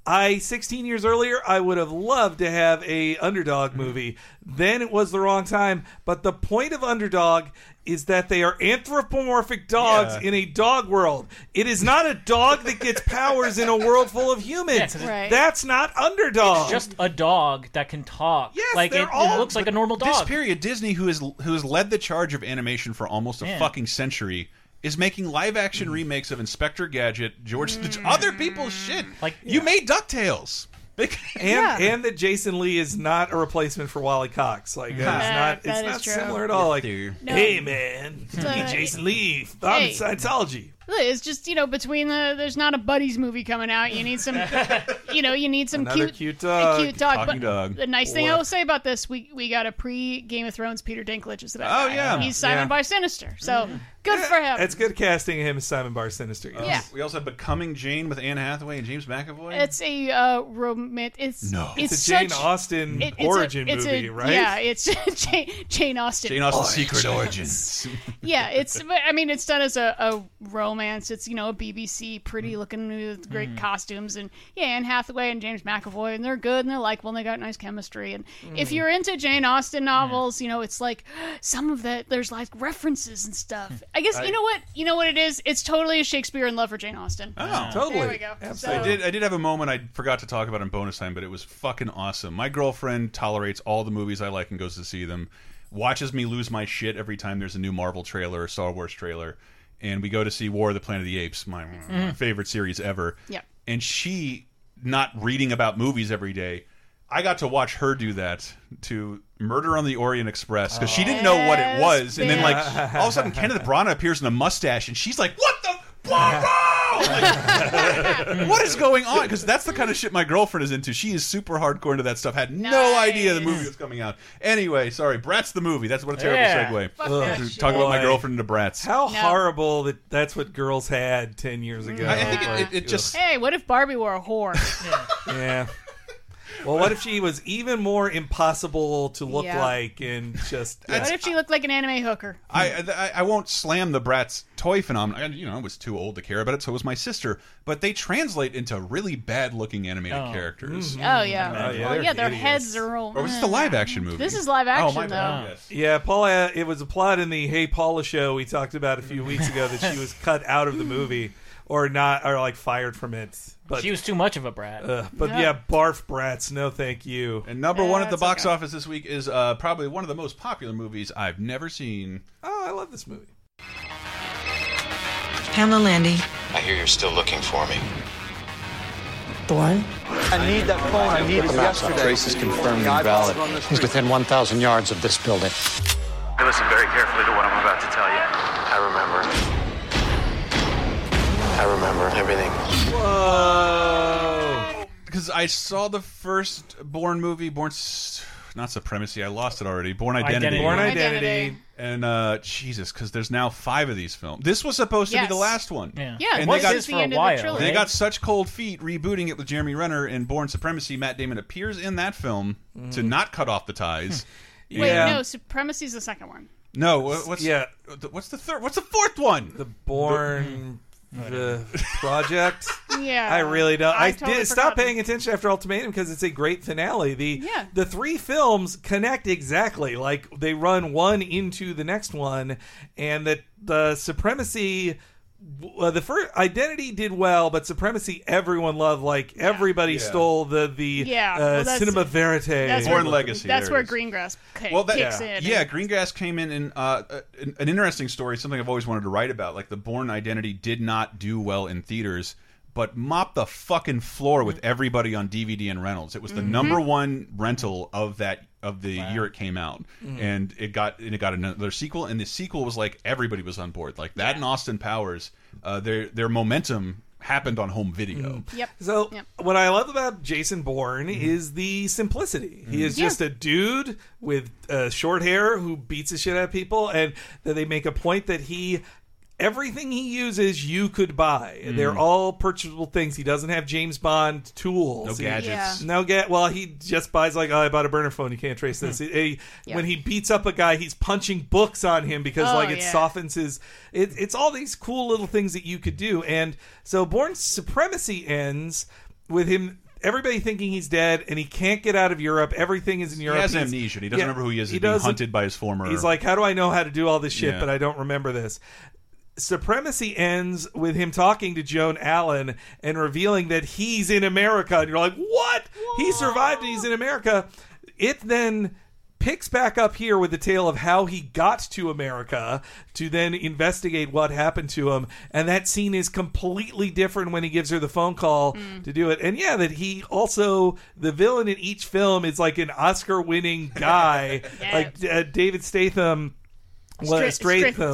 I 16 years earlier, I would have loved to have a Underdog movie. Then it was the wrong time. But the point of Underdog is that they are anthropomorphic dogs in a dog world. It is not a dog that gets powers in a world full of humans. Right. That's not Underdog. It's just a dog that can talk. Yes, like they're it all- looks like a normal dog. This period, Disney, who has led the charge of animation for almost a Yeah. fucking century, is making live-action remakes of Inspector Gadget, George, other people's shit. Like you made DuckTales. And that Jason Lee is not a replacement for Wally Cox. Like that it's is not true. similar at all. Like, No. hey man, It's, me Jason Lee on hey. Scientology. Look, it's just, between there's not a Buddies movie coming out. You need some, you need some Another cute dog. a cute dog. Talking But dog. the nice thing I will say about this, we got a pre-Game of Thrones Peter Dinklage is about. Oh, yeah. He's Simon Yeah. Bar Sinister, so good for him. It's good casting him as Simon Bar Sinister. Yeah. We also have Becoming Jane with Anne Hathaway and James McAvoy. It's a romantic. It's It's a Jane Austen origin movie, right? Yeah, it's Jane Austen. Jane Austen's Secret Origins. Yeah, it's done as a romance. It's a BBC pretty looking movie with great costumes, and Anne Hathaway and James McAvoy, and they're good and they're likable and they got nice chemistry. And if you're into Jane Austen novels, it's like some of that there's like references and stuff. I guess you know what it is. It's totally a Shakespeare in love for Jane Austen. Oh, totally. There we go. I did have a moment I forgot to talk about in bonus time, but it was fucking awesome. My girlfriend tolerates all the movies I like and goes to see them. Watches me lose my shit every time there's a new Marvel trailer or Star Wars trailer. And we go to see War of the Planet of the Apes, my favorite series ever. Yeah. And she, not reading about movies every day, I got to watch her do that to Murder on the Orient Express because she didn't know what it was. And then, like, all of a sudden, Kenneth Branagh appears in a mustache, and she's like, what the? Like, what is going on? Because that's the kind of shit my girlfriend is into. She is super hardcore into that stuff. Had no idea the movie was coming out. Anyway, sorry, Bratz the movie. That's what a terrible segue. Talk about my girlfriend into Bratz. How horrible that's what girls had 10 years ago. I think it just. Hey, what if Barbie were a whore? Yeah. Well, what if she was even more impossible to look Yeah. like and just... What if she looked like an anime hooker? I won't slam the Bratz toy phenomenon. I was too old to care about it, so was my sister. But they translate into really bad-looking animated characters. Oh, yeah. they're their idiots. heads are all... Or was this the live-action movie? This is live action, though. Yeah, Paula, it was a plot in the Hey Paula show we talked about a few weeks ago that she was cut out of the movie or like fired from it. But she was too much of a brat. Barf Bratz, no thank you. And number one at the box office this week is probably one of the most popular movies I've never seen. Oh, I love this movie. Pamela Landy. I hear you're still looking for me. Bourne? I need that phone. I need it yesterday. Trace is confirmed invalid. He's within 1,000 yards of this building. Listen very carefully to what I'm about to tell you. I remember everything. Whoa! Because I saw the first Bourne movie, not Supremacy, I lost it already. Bourne Identity. Bourne Identity. And Jesus, because there's now 5 of these films. This was supposed to be the last one. Yeah, and they got for a while. They got such cold feet rebooting it with Jeremy Renner in Bourne Supremacy. Matt Damon appears in that film to not cut off the ties. Wait, no, Supremacy's the second one. No, what's the third? What's the fourth one? The Bourne the Project. Yeah, I really don't. I totally did stop forgot. paying attention after Ultimatum because it's a great finale. The 3 films connect exactly, like they run one into the next one, and that the Supremacy. The first Identity did well, but Supremacy everyone loved. Like everybody stole the Cinema Verite. Bourne Legacy. That's where Greengrass kicks in. Yeah, Greengrass came in and an interesting story, something I've always wanted to write about. Like the Bourne Identity did not do well in theaters, but mopped the fucking floor with everybody on DVD and rentals. It was the number one rental of the year it came out, and it got another sequel. And the sequel was like everybody was on board. Like that and Austin Powers, their momentum happened on home video. Yep. So what I love about Jason Bourne is the simplicity. He is just a dude with short hair who beats the shit out of people, and that they make a point that everything he uses you could buy. They're all purchasable things. He doesn't have James Bond tools. No gadgets. Well, he just buys like, I bought a burner phone. You can't trace this. When he beats up a guy, he's punching books on him because it softens his... It's all these cool little things that you could do. And so Bourne Supremacy ends with him everybody thinking he's dead, and he can't get out of Europe. Everything is in Europe. He has amnesia. He doesn't remember who he is. He's being hunted by his former... He's like, how do I know how to do all this shit, but I don't remember this? Supremacy ends with him talking to Joan Allen and revealing that he's in America. And you're like, what? He survived and he's in America. It then picks back up here with the tale of how he got to America to then investigate what happened to him. And that scene is completely different when he gives her the phone call to do it. And that he also, the villain in each film is like an Oscar-winning guy, like David Statham. Strathern.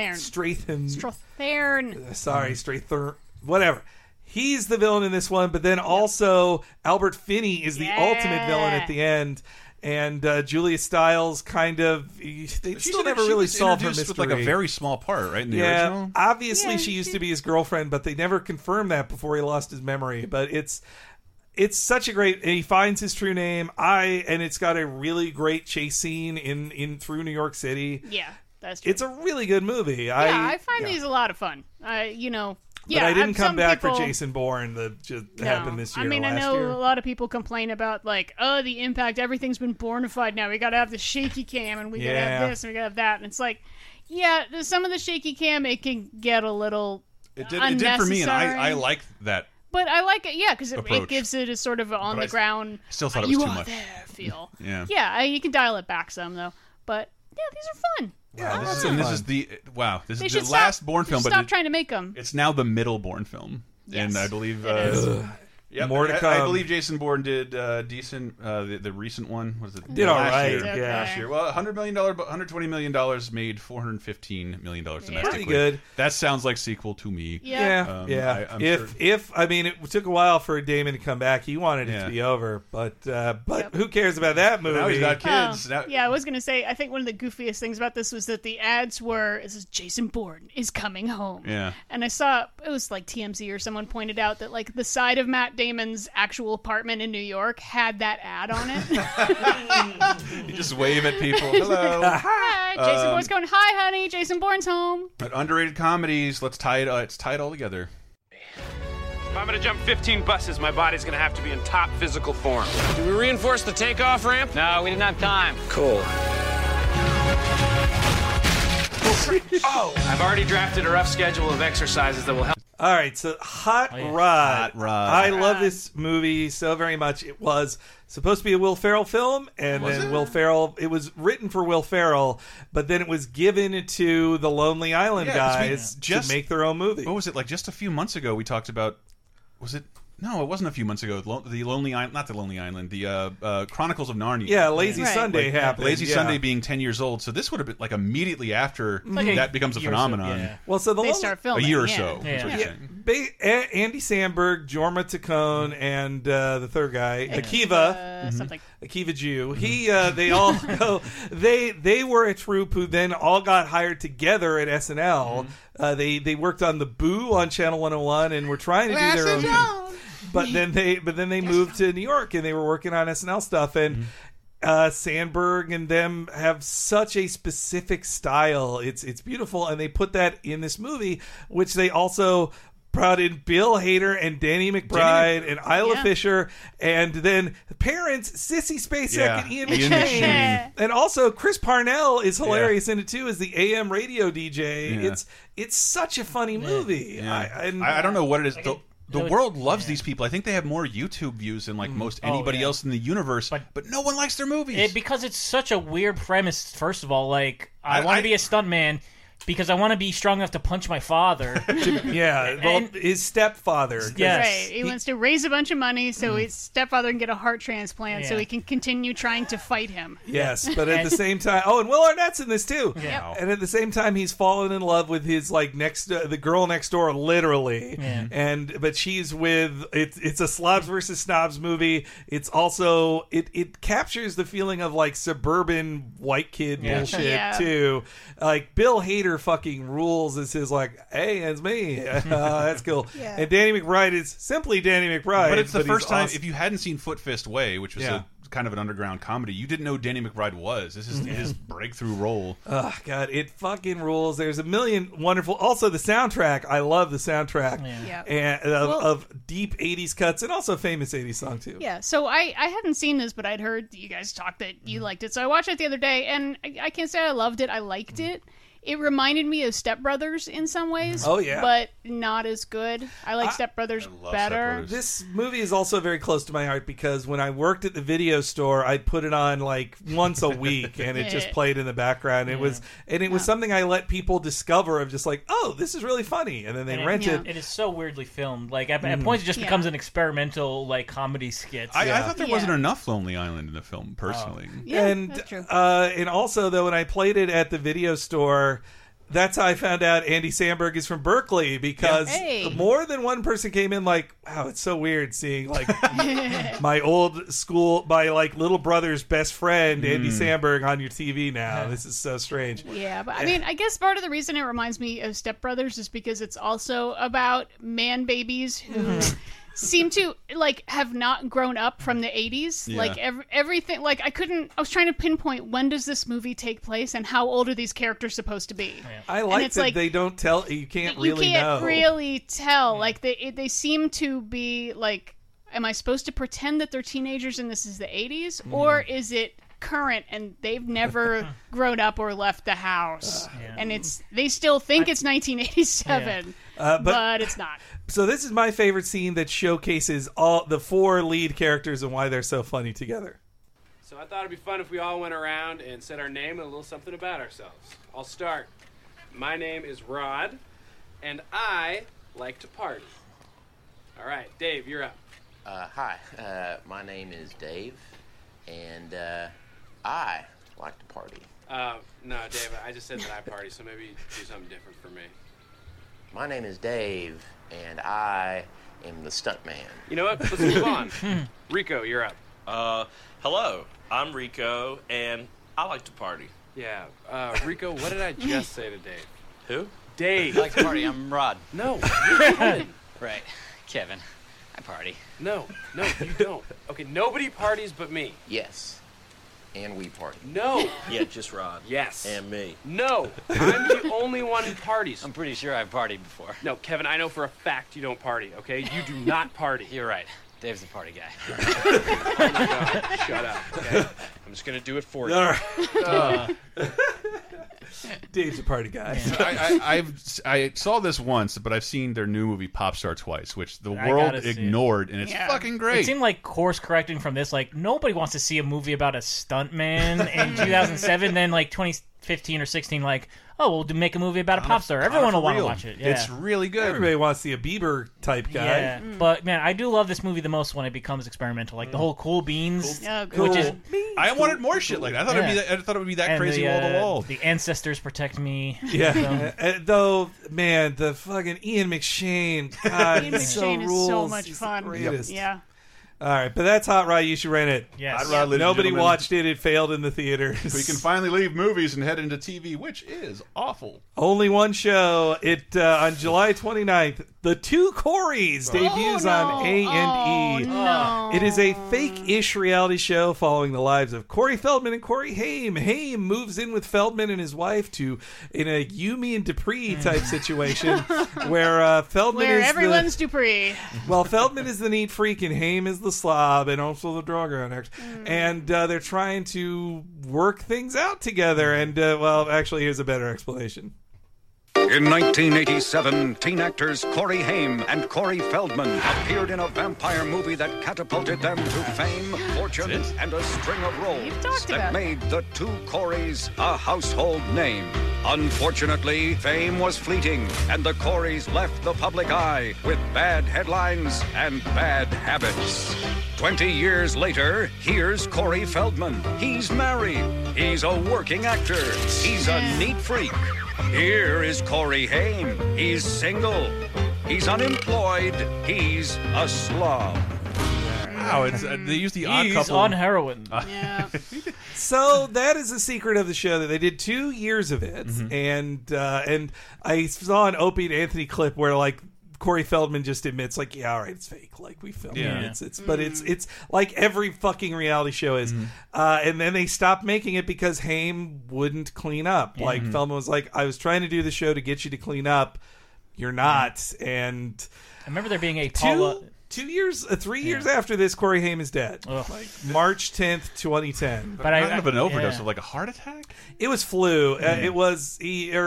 Sorry, Strathern. Whatever. He's the villain in this one, but then also Albert Finney is the ultimate villain at the end. And Julia Stiles kind of... They still never really solved her mystery. With like a very small part, right, in the original? Obviously she used to be his girlfriend, but they never confirmed that before he lost his memory. But it's such a great... He finds his true name. And it's got a really great chase scene in through New York City. Yeah. That's true. It's a really good movie. I find these a lot of fun. But I didn't come back for Jason Bourne that just happened this year. I mean, I know a lot of people complain about the impact. Everything's been Bourne-ified now. We got to have the shaky cam, and we got to have this, and we got to have that. And it's like, some of the shaky cam it can get a little. It did for me, and I like that. But I like it, because it gives it a sort of on the ground. Still thought it was too much. There feel. Yeah, you can dial it back some though. But these are fun. Yeah, this is the last Bourne film. But stop trying to make them. It's now the middle Bourne film, and I believe more to come. I believe Jason Bourne did decent. The recent one was it? Did all right. Last year. Well, $120 million made $415 million domestically. Pretty good. That sounds like sequel to me. Yeah. It took a while for Damon to come back. He wanted it to be over, but who cares about that movie? Now he's got kids. I was gonna say. I think one of the goofiest things about this was that the ads were, "This is Jason Bourne is coming home." Yeah. And I saw it was like TMZ or someone pointed out that like the side of Matt Damon's actual apartment in New York had that ad on it. You just wave at people. Hello. Hi. Jason Bourne's going, hi, honey. Jason Bourne's home. But underrated comedies, let's tie it. It's tied all together. If I'm going to jump 15 buses, my body's going to have to be in top physical form. Do we reinforce the takeoff ramp? No, we didn't have time. Cool. I've already drafted a rough schedule of exercises that will help. All right, so Hot Rod. I love this movie so very much. It was supposed to be a Will Ferrell film, and then Will Ferrell. It was written for Will Ferrell, but then it was given to the Lonely Island guys to make their own movie. What was it like? Just a few months ago, we talked about. Was it? No, it wasn't a few months ago. The Lonely Island, not the Lonely Island, the Chronicles of Narnia. Yeah, Lazy Sunday happened. Lazy Sunday being 10 years old, so this would have been like immediately after that becomes a phenomenon. Well, so they start filming a year or so. Andy Samberg, Jorma Taccone, and the third guy, Akiva Jew. They all go. They were a troupe who then all got hired together at SNL. They worked on The Boo on Channel 101 and were trying to do their own thing. But then they moved to New York and they were working on SNL stuff. And Sandberg and them have such a specific style. It's beautiful, and they put that in this movie, which they also brought in Bill Hader and Danny McBride and Isla Fisher, and then parents Sissy Spacek and Ian McShane. And also Chris Parnell is hilarious in it too as the AM radio DJ. It's such a funny movie. I don't know what it is. The world loves these people. I think they have more YouTube views than like most anybody else in the universe, but no one likes their movies. Because it's such a weird premise, first of all. Like, I want to be a stuntman because I want to be strong enough to punch my father. His stepfather. Yes. Right. He wants to raise a bunch of money so his stepfather can get a heart transplant so he can continue trying to fight him. Yes, but at the same time... Oh, and Will Arnett's in this too. Yeah. And at the same time, he's fallen in love with his, like, the girl next door, literally. Yeah. But she's with... It's a slobs versus snobs movie. It's also... It captures the feeling of, like, suburban white kid bullshit, too. Like, Bill Hader fucking rules as his like, hey, it's me. That's cool. And Danny McBride is simply Danny McBride. But it's the first time, if you hadn't seen Foot Fist Way, which was a kind of an underground comedy. You didn't know Danny McBride was. This is his breakthrough role. Oh God, it fucking rules. There's a million wonderful. Also, the soundtrack. I love the soundtrack and of deep '80s cuts and also famous '80s song too. Yeah. So I hadn't seen this, but I'd heard you guys talk that you liked it. So I watched it the other day, and I can't say I loved it. I liked it. It reminded me of Step Brothers in some ways. Oh, yeah. But not as good. I like Step Brothers better. This movie is also very close to my heart because when I worked at the video store, I'd put it on like once a week and it just played in the background. It was something I let people discover of just like, oh, this is really funny. And then they rent it. It is so weirdly filmed. Like at points it just becomes an experimental like comedy skit. I thought there wasn't enough Lonely Island in the film, personally. That's true. And also though, when I played it at the video store, that's how I found out Andy Samberg is from Berkeley because more than one person came in like, wow, it's so weird seeing like my old school, my like little brother's best friend, Andy Samberg, on your TV now. This is so strange. Yeah, but I mean, I guess part of the reason it reminds me of Step Brothers is because it's also about man babies who seem to like have not grown up from the 80s. Like everything, like I was trying to pinpoint when does this movie take place and how old are these characters supposed to be. I like that they don't tell. You can't really know. Really tell. Like they seem to be like, am I supposed to pretend that they're teenagers and this is the 80s, or is it current and they've never grown up or left the house and they still think it's 1987, but it's not. So this is my favorite scene that showcases all the four lead characters and why they're so funny together. So I thought it'd be fun if we all went around and said our name and a little something about ourselves. I'll start. My name is Rod, and I like to party. All right, Dave, you're up. Hi, my name is Dave, and I like to party. No, Dave, I just said that I party, so maybe do something different for me. My name is Dave, and I am the stuntman. You know what? Let's move on. Rico, you're up. Hello, I'm Rico, and I like to party. Yeah, Rico, what did I just say to Dave? Who? Dave. I like to party. I'm Rod. No, you're Kevin. Right, Kevin. I party. No, you don't. Okay, nobody parties but me. Yes. And we party. No. Yeah, just Rod. Yes. And me. No, I'm the only one who parties. I'm pretty sure I've partied before. No, Kevin, I know for a fact you don't party, okay? You do not party. You're right. Dave's the party guy. Oh my God, shut up, okay? I'm just going to do it for you. All right. Dave's a party guy. I saw this once, but I've seen their new movie Popstar twice, which the world ignored, and it's fucking great. It seemed like course correcting from this. Like nobody wants to see a movie about a stuntman in 2007. Then like 2015 or 16, like we'll make a movie about a pop star. Everyone will want to watch it. Yeah. It's really good. Everybody wants to see a Bieber type guy. Yeah, but man, I do love this movie the most when it becomes experimental. Like the whole Cool Beans, which is I wanted more shit like that. I thought it would be that crazy wall to wall. The ancestors protect me. Yeah, though, man, the fucking Ian McShane. God, Ian McShane is so much fun. Yeah. All right, but that's Hot Rod. You should rent it. Yes. Hot Rod, nobody watched it. It failed in the theaters. We can finally leave movies and head into TV, which is awful. Only one show. It on July 29th. The Two Coreys debuts on A&E. No. It is a fake-ish reality show following the lives of Corey Feldman and Corey Haim. Haim moves in with Feldman and his wife in a Yumi and Dupree type situation where Feldman is everyone's Dupree. Well, Feldman is the neat freak and Haim is the slob and also the drug addict. And they're trying to work things out together. And, well, actually, here's a better explanation. In 1987, teen actors Corey Haim and Corey Feldman appeared in a vampire movie that catapulted them to fame, fortune, and a string of roles that made the Two Coreys a household name. Unfortunately, fame was fleeting, and the Coreys left the public eye with bad headlines and bad habits. 20 years later, here's Corey Feldman. He's married. He's a working actor. He's a neat freak. Here is Corey Haim. He's single. He's unemployed. He's a slob. Wow, it's they use the odd couple. He's on heroin. Yeah. So that is the secret of the show, that they did 2 years of it, and I saw an Opie and Anthony clip where like Corey Feldman just admits, like, yeah, all right, it's fake. Like, we filmed Yeah. it. But it's like every fucking reality show is. And then they stopped making it because Haim wouldn't clean up. Like, Feldman was like, I was trying to do the show to get you to clean up. You're not. And I remember there being a Paula... 3 years after this, Corey Haim is dead. Like March 10th, 2010. But I kind of an overdose of like a heart attack. It was flu. It was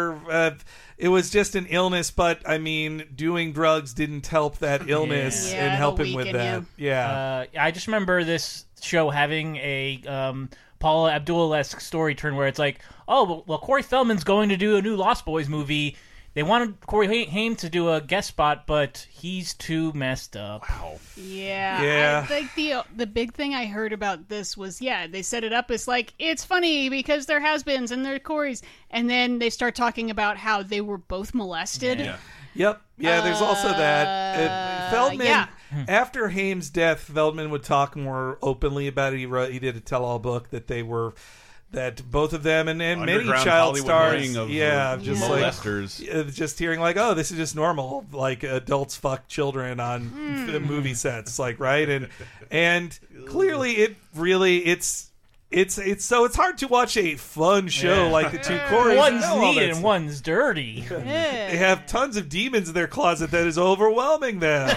it was just an illness. But I mean, doing drugs didn't help that illness and help him with that. Yeah. I just remember this show having a Paula Abdul-esque story turn where it's like, oh, well, Corey Feldman's going to do a new Lost Boys movie. They wanted Corey Haim to do a guest spot, but he's too messed up. Wow. Yeah. I think the big thing I heard about this was, they set it up as like, it's funny because they're has-beens and they're Corys. And then they start talking about how they were both molested. Yeah. Yep. Yeah, there's also that. Feldman, after Haim's death, Feldman would talk more openly about it. He did a tell-all book that both of them and many child stars, just molesters, just hearing like, oh, this is just normal, like adults fuck children on movie sets, like, right, and clearly it's so it's hard to watch a fun show like the two Corys. One's neat and one's dirty. They have tons of demons in their closet that is overwhelming them.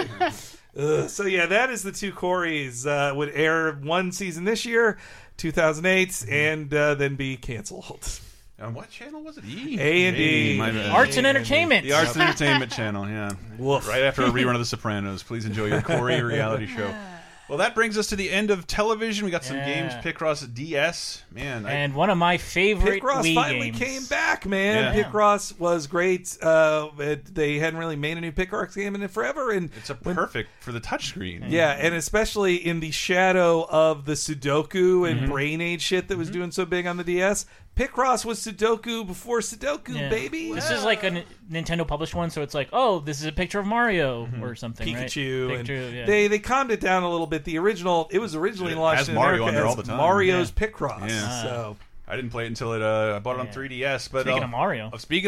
So yeah, that is the two Corys. Would air one season this year, 2008, and then be canceled. On what channel was it? E? A&E. Arts and Entertainment. The Arts and Entertainment channel, yeah. Woof. Right after a rerun of The Sopranos. Please enjoy your Corey reality show. Well, that brings us to the end of television. We got some games. Picross DS, man, and one of my favorite Picross Wii finally games. came back, man. Yeah. Picross was great. They hadn't really made a new Picross game in forever, and it's perfect for the touchscreen. Yeah, and especially in the shadow of the Sudoku and Brain Age shit that was doing so big on the DS. Picross was Sudoku before Sudoku, baby. This is like a Nintendo published one, so it's like, oh, this is a picture of Mario or something, Pikachu. right? And Pikachu, they calmed it down a little bit. The original, it was originally launched in Mario America all the as time. Mario's Picross. Yeah. So I didn't play it until I bought it on 3DS. But Speaking of Mario,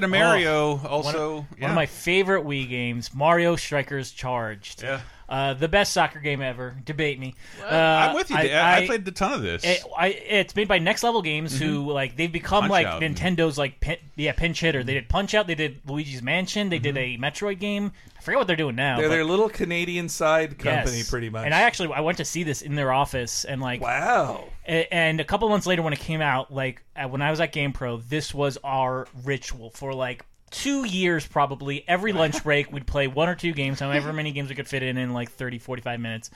also one of my favorite Wii games, Mario Strikers Charged. Yeah. The best soccer game ever. Debate me. I'm with you. I played a ton of this. It's made by Next Level Games, who like they've become Punch-Out. Nintendo's like pinch hitter. They did Punch-Out. They did Luigi's Mansion. They did a Metroid game. I forget what they're doing now. They're their little Canadian side company, Yes. pretty much. And I went to see this in their office, and like, wow. And a couple months later, when it came out, like when I was at GamePro, this was our ritual for like 2 years probably. Every lunch break, we'd play 1 or 2 games, however many games we could fit in like 30, 45 minutes.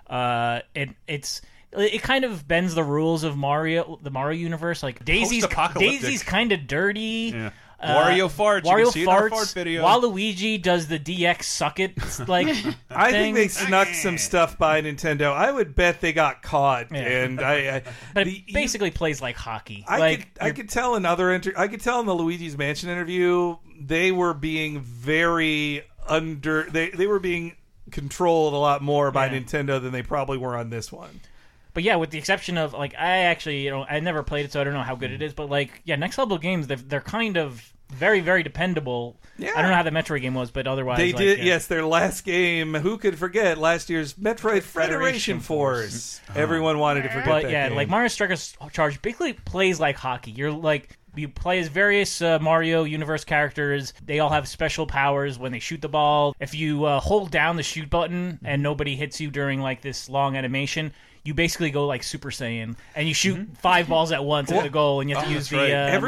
It kind of bends the rules of the Mario universe. Like Daisy's kind of dirty. Yeah. Wario farts. Wario you can see farts. it in our fart video. Waluigi does the DX suck it like. I think they snuck some stuff by Nintendo. I would bet they got caught, and but it basically plays like hockey. I could tell in the Luigi's Mansion interview they were being very they were being controlled a lot more by Nintendo than they probably were on this one. But yeah, with the exception of like, I actually, I never played it, so I don't know how good it is. But like, Next Level Games, they're kind of very, very dependable. Yeah. I don't know how the Metroid game was, but otherwise they did. Yes, their last game. Who could forget last year's Metroid Federation Force? Everyone wanted to forget. But that game. like Mario Strikers Charge basically plays like hockey. You're like. You play as various Mario Universe characters. They all have special powers when they shoot the ball. If you hold down the shoot button and nobody hits you during like this long animation, you basically go like Super Saiyan and you shoot 5 balls at once at the goal, and you have to use the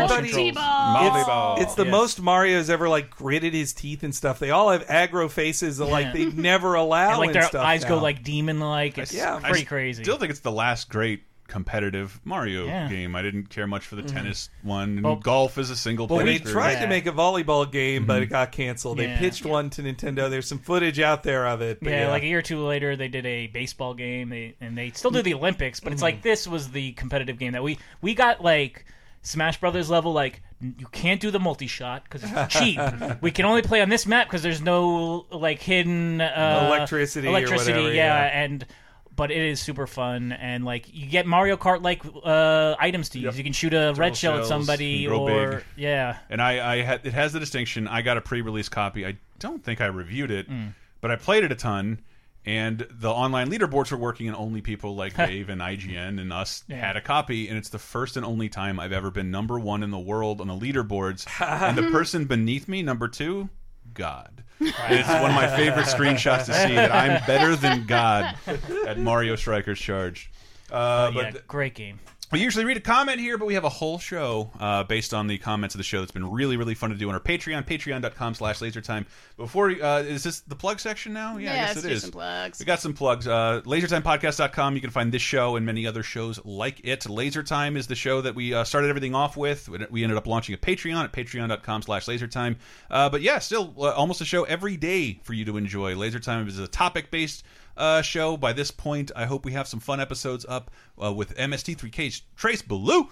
It's the most Mario's ever like gritted his teeth and stuff. They all have aggro faces that like they never allow. And, like their stuff eyes now. go like demon like. It's pretty crazy. I still think it's the last great competitive Mario game. I didn't care much for the tennis one. And golf is a single player. They tried to make a volleyball game, but it got canceled. They pitched one to Nintendo. There's some footage out there of it. But like a year or two later, they did a baseball game. They still do the Olympics, but it's like this was the competitive game that we got like Smash Brothers level. Like you can't do the multi-shot because it's cheap. We can only play on this map because there's no like hidden electricity or whatever, but it is super fun, and like you get Mario Kart like items to use. You can shoot a red shell at somebody, or big. And it has the distinction. I got a pre-release copy. I don't think I reviewed it, but I played it a ton. And the online leaderboards were working, and only people like Dave and IGN and us had a copy. And it's the first and only time I've ever been #1 in the world on the leaderboards. And the person beneath me, #2, God. It's one of my favorite screenshots to see, that I'm better than God at Mario Strikers Charged. But great game. We usually read a comment here, but we have a whole show based on the comments of the show that's been really, really fun to do on our Patreon, patreon.com/lasertime. Before, is this the plug section now? Yeah, I guess it is. Some plugs. We got some plugs. LaserTimePodcast.com. You can find this show and many other shows like it. LaserTime is the show that we started everything off with. We ended up launching a Patreon at patreon.com/lasertime. But yeah, still almost a show every day for you to enjoy. LaserTime is a topic-based show. By this point, I hope we have some fun episodes up with MST3K's Trace Ballou.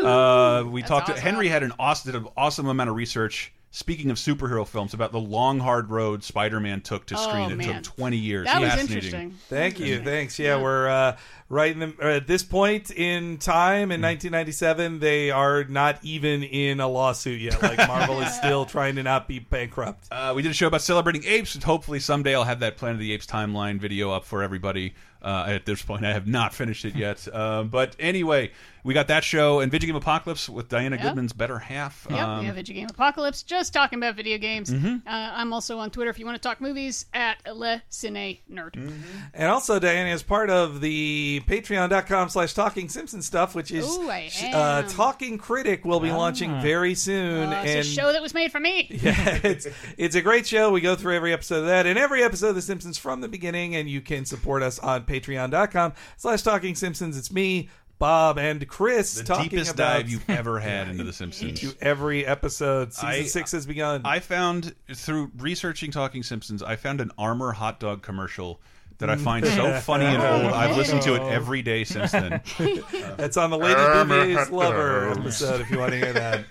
We talked to Henry, had an awesome amount of research. Speaking of superhero films, about the long, hard road Spider-Man took to screen. It took 20 years. That was interesting. Thank you. Thanks. Yeah, we're right in the, at this point in time in 1997. They are not even in a lawsuit yet. Like Marvel is still trying to not be bankrupt. We did a show about celebrating apes, and hopefully someday I'll have that Planet of the Apes timeline video up for everybody. At this point, I have not finished it yet. But anyway, we got that show and Video Game Apocalypse with Diana Goodman's better half. We have Video Game Apocalypse, just talking about video games. I'm also on Twitter if you want to talk movies at Le Cine Nerd. And also, Diana is part of the patreon.com/Talking Simpsons stuff, which is Talking Critic will be launching very soon. It's a show that was made for me. Yeah, it's a great show. We go through every episode of that and every episode of The Simpsons from the beginning, and you can support us on patreon.com/Talking Simpsons. It's me, Bob, and Chris talking deepest about dive you've ever had into The Simpsons. Into every episode. Season 6 has begun. I found, through researching Talking Simpsons, I found an Armour hot dog commercial that I find so funny and old. I've listened to it every day since then. That's on the Lady Bouvier's Lover episode, if you want to hear that.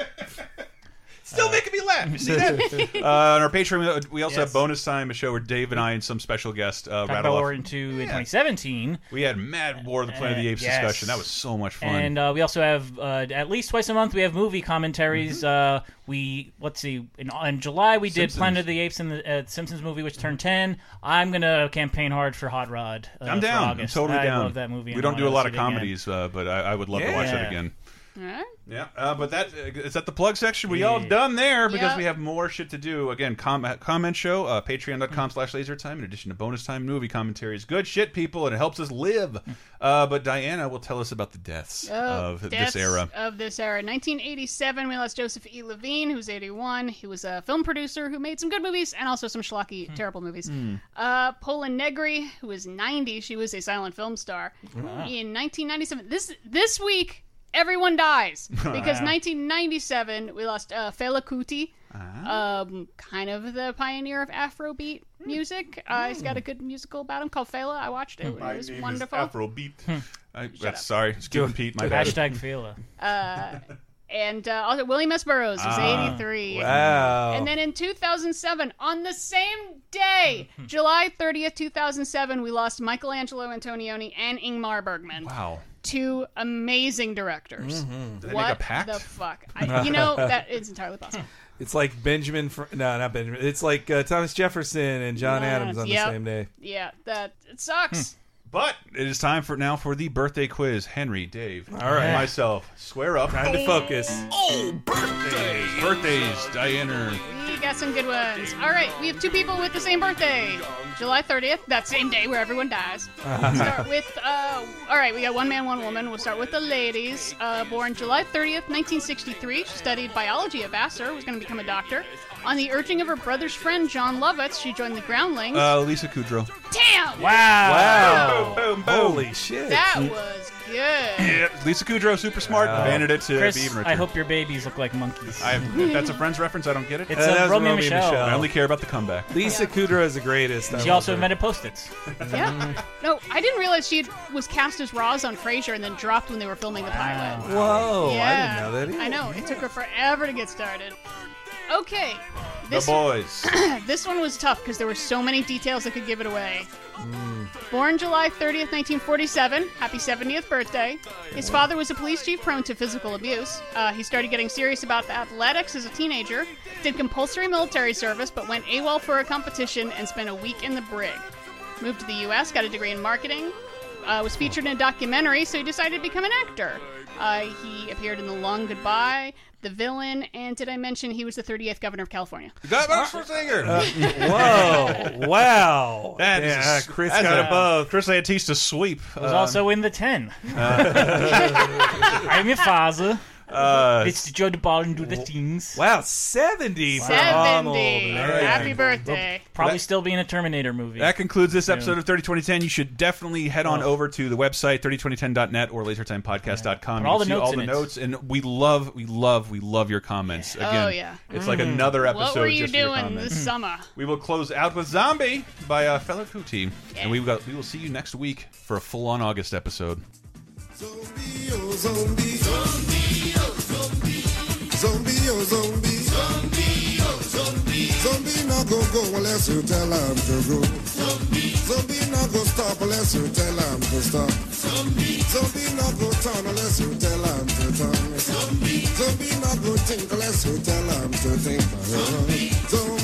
Still making me laugh. You see that? On our Patreon, we also have Bonus Time, a show where Dave and I and some special guest rattle off. In 2017. We had Mad War of the Planet of the Apes discussion. That was so much fun. And we also have, at least twice a month, we have movie commentaries. Let's see, in July we did Planet of the Apes and the Simpsons movie, which turned 10. I'm going to campaign hard for Hot Rod. I'm down. I'm totally down. I love that movie. We don't do a lot of comedies, but I would love to watch that again. Right. Yeah, but is that the plug section? We all done there because we have more shit to do. Again, comment show, patreon.com/lasertime, in addition to bonus time, movie commentaries. Good shit, people, and it helps us live. But Diana will tell us about the deaths of this era. 1987, we lost Joseph E. Levine, who was 81. He was a film producer who made some good movies and also some schlocky, terrible movies. Pola Negri, who was 90. She was a silent film star. In 1997, this week, everyone dies, because 1997 we lost Fela Kuti, kind of the pioneer of Afrobeat music. He's got a good musical about him called Fela. I watched it. It was wonderful. Afrobeat. Sorry, Stupid Pete. My bad. Hashtag Fela. And also William S. Burroughs was 83. Wow. And then in 2007, on the same day, July 30th, 2007, we lost Michelangelo Antonioni and Ingmar Bergman. Wow. Two amazing directors. Did they What make a pact? the fuck? That is entirely possible. It's like Benjamin. No, not Benjamin. It's like Thomas Jefferson and John Adams on the same day. Yeah, it sucks. But it is time for the birthday quiz. Henry, Dave, all right, myself, square up. Time to focus. Birthdays, Diana. We got some good ones. All right, we have two people with the same birthday. July 30th, that same day where everyone dies. We'll start with, all right, we got one man, one woman. We'll start with the ladies. Born July 30th, 1963. She studied biology at Vassar, was going to become a doctor. On the urging of her brother's friend, John Lovitz, she joined the Groundlings. Lisa Kudrow. Damn! Wow. Boom, boom, boom. Holy shit. That was good. Yeah, Lisa Kudrow, super smart. Banded it to Chris, be even richer. I hope your babies look like monkeys. If that's a Friends reference, I don't get it. It's Romeo and Michelle. I only care about the comeback. Lisa Kudrow is the greatest. She also invented Post-its. Yeah. No, I didn't realize she was cast as Roz on Frasier and then dropped when they were filming the pilot. Whoa, Yeah. I didn't know that either. I know. It took her forever to get started. Okay. This the boys. This one was tough because there were so many details that could give it away. Born July 30th, 1947. Happy 70th birthday. His father was a police chief prone to physical abuse. He started getting serious about athletics as a teenager. Did compulsory military service, but went AWOL for a competition and spent a week in the brig. Moved to the U.S., got a degree in marketing. Was featured in a documentary, so he decided to become an actor. He appeared in The Long Goodbye, The Villain, and did I mention he was the 38th governor of California? Governor Schwarzenegger. Whoa! Wow! Chris got it both. Chris Antista sweep. Was also in The 10. I'm your father. It's Joe the ball and do the things. Wow, 70 for 70. Arnold. Happy birthday. Probably still be in a Terminator movie. That concludes this episode of 302010. You should definitely head on over to the website 302010.net or lasertimepodcast.com. Put all the see notes all in the it. notes, and we love your comments. Again, Oh, yeah. It's like another episode. What were you just for your doing comments. this summer? We will close out with Zombie by Fela Kuti, and we will see you next week for a full-on August episode. Zombie, oh zombie, zombie, oh zombie, zombie, oh zombie, zombie, oh zombie, zombie not go unless you tell him to go. Zombie not go stop unless you tell him to stop. Zombie not go turn unless you tell him to turn. Zombie not go think unless you tell him to think. Zombie.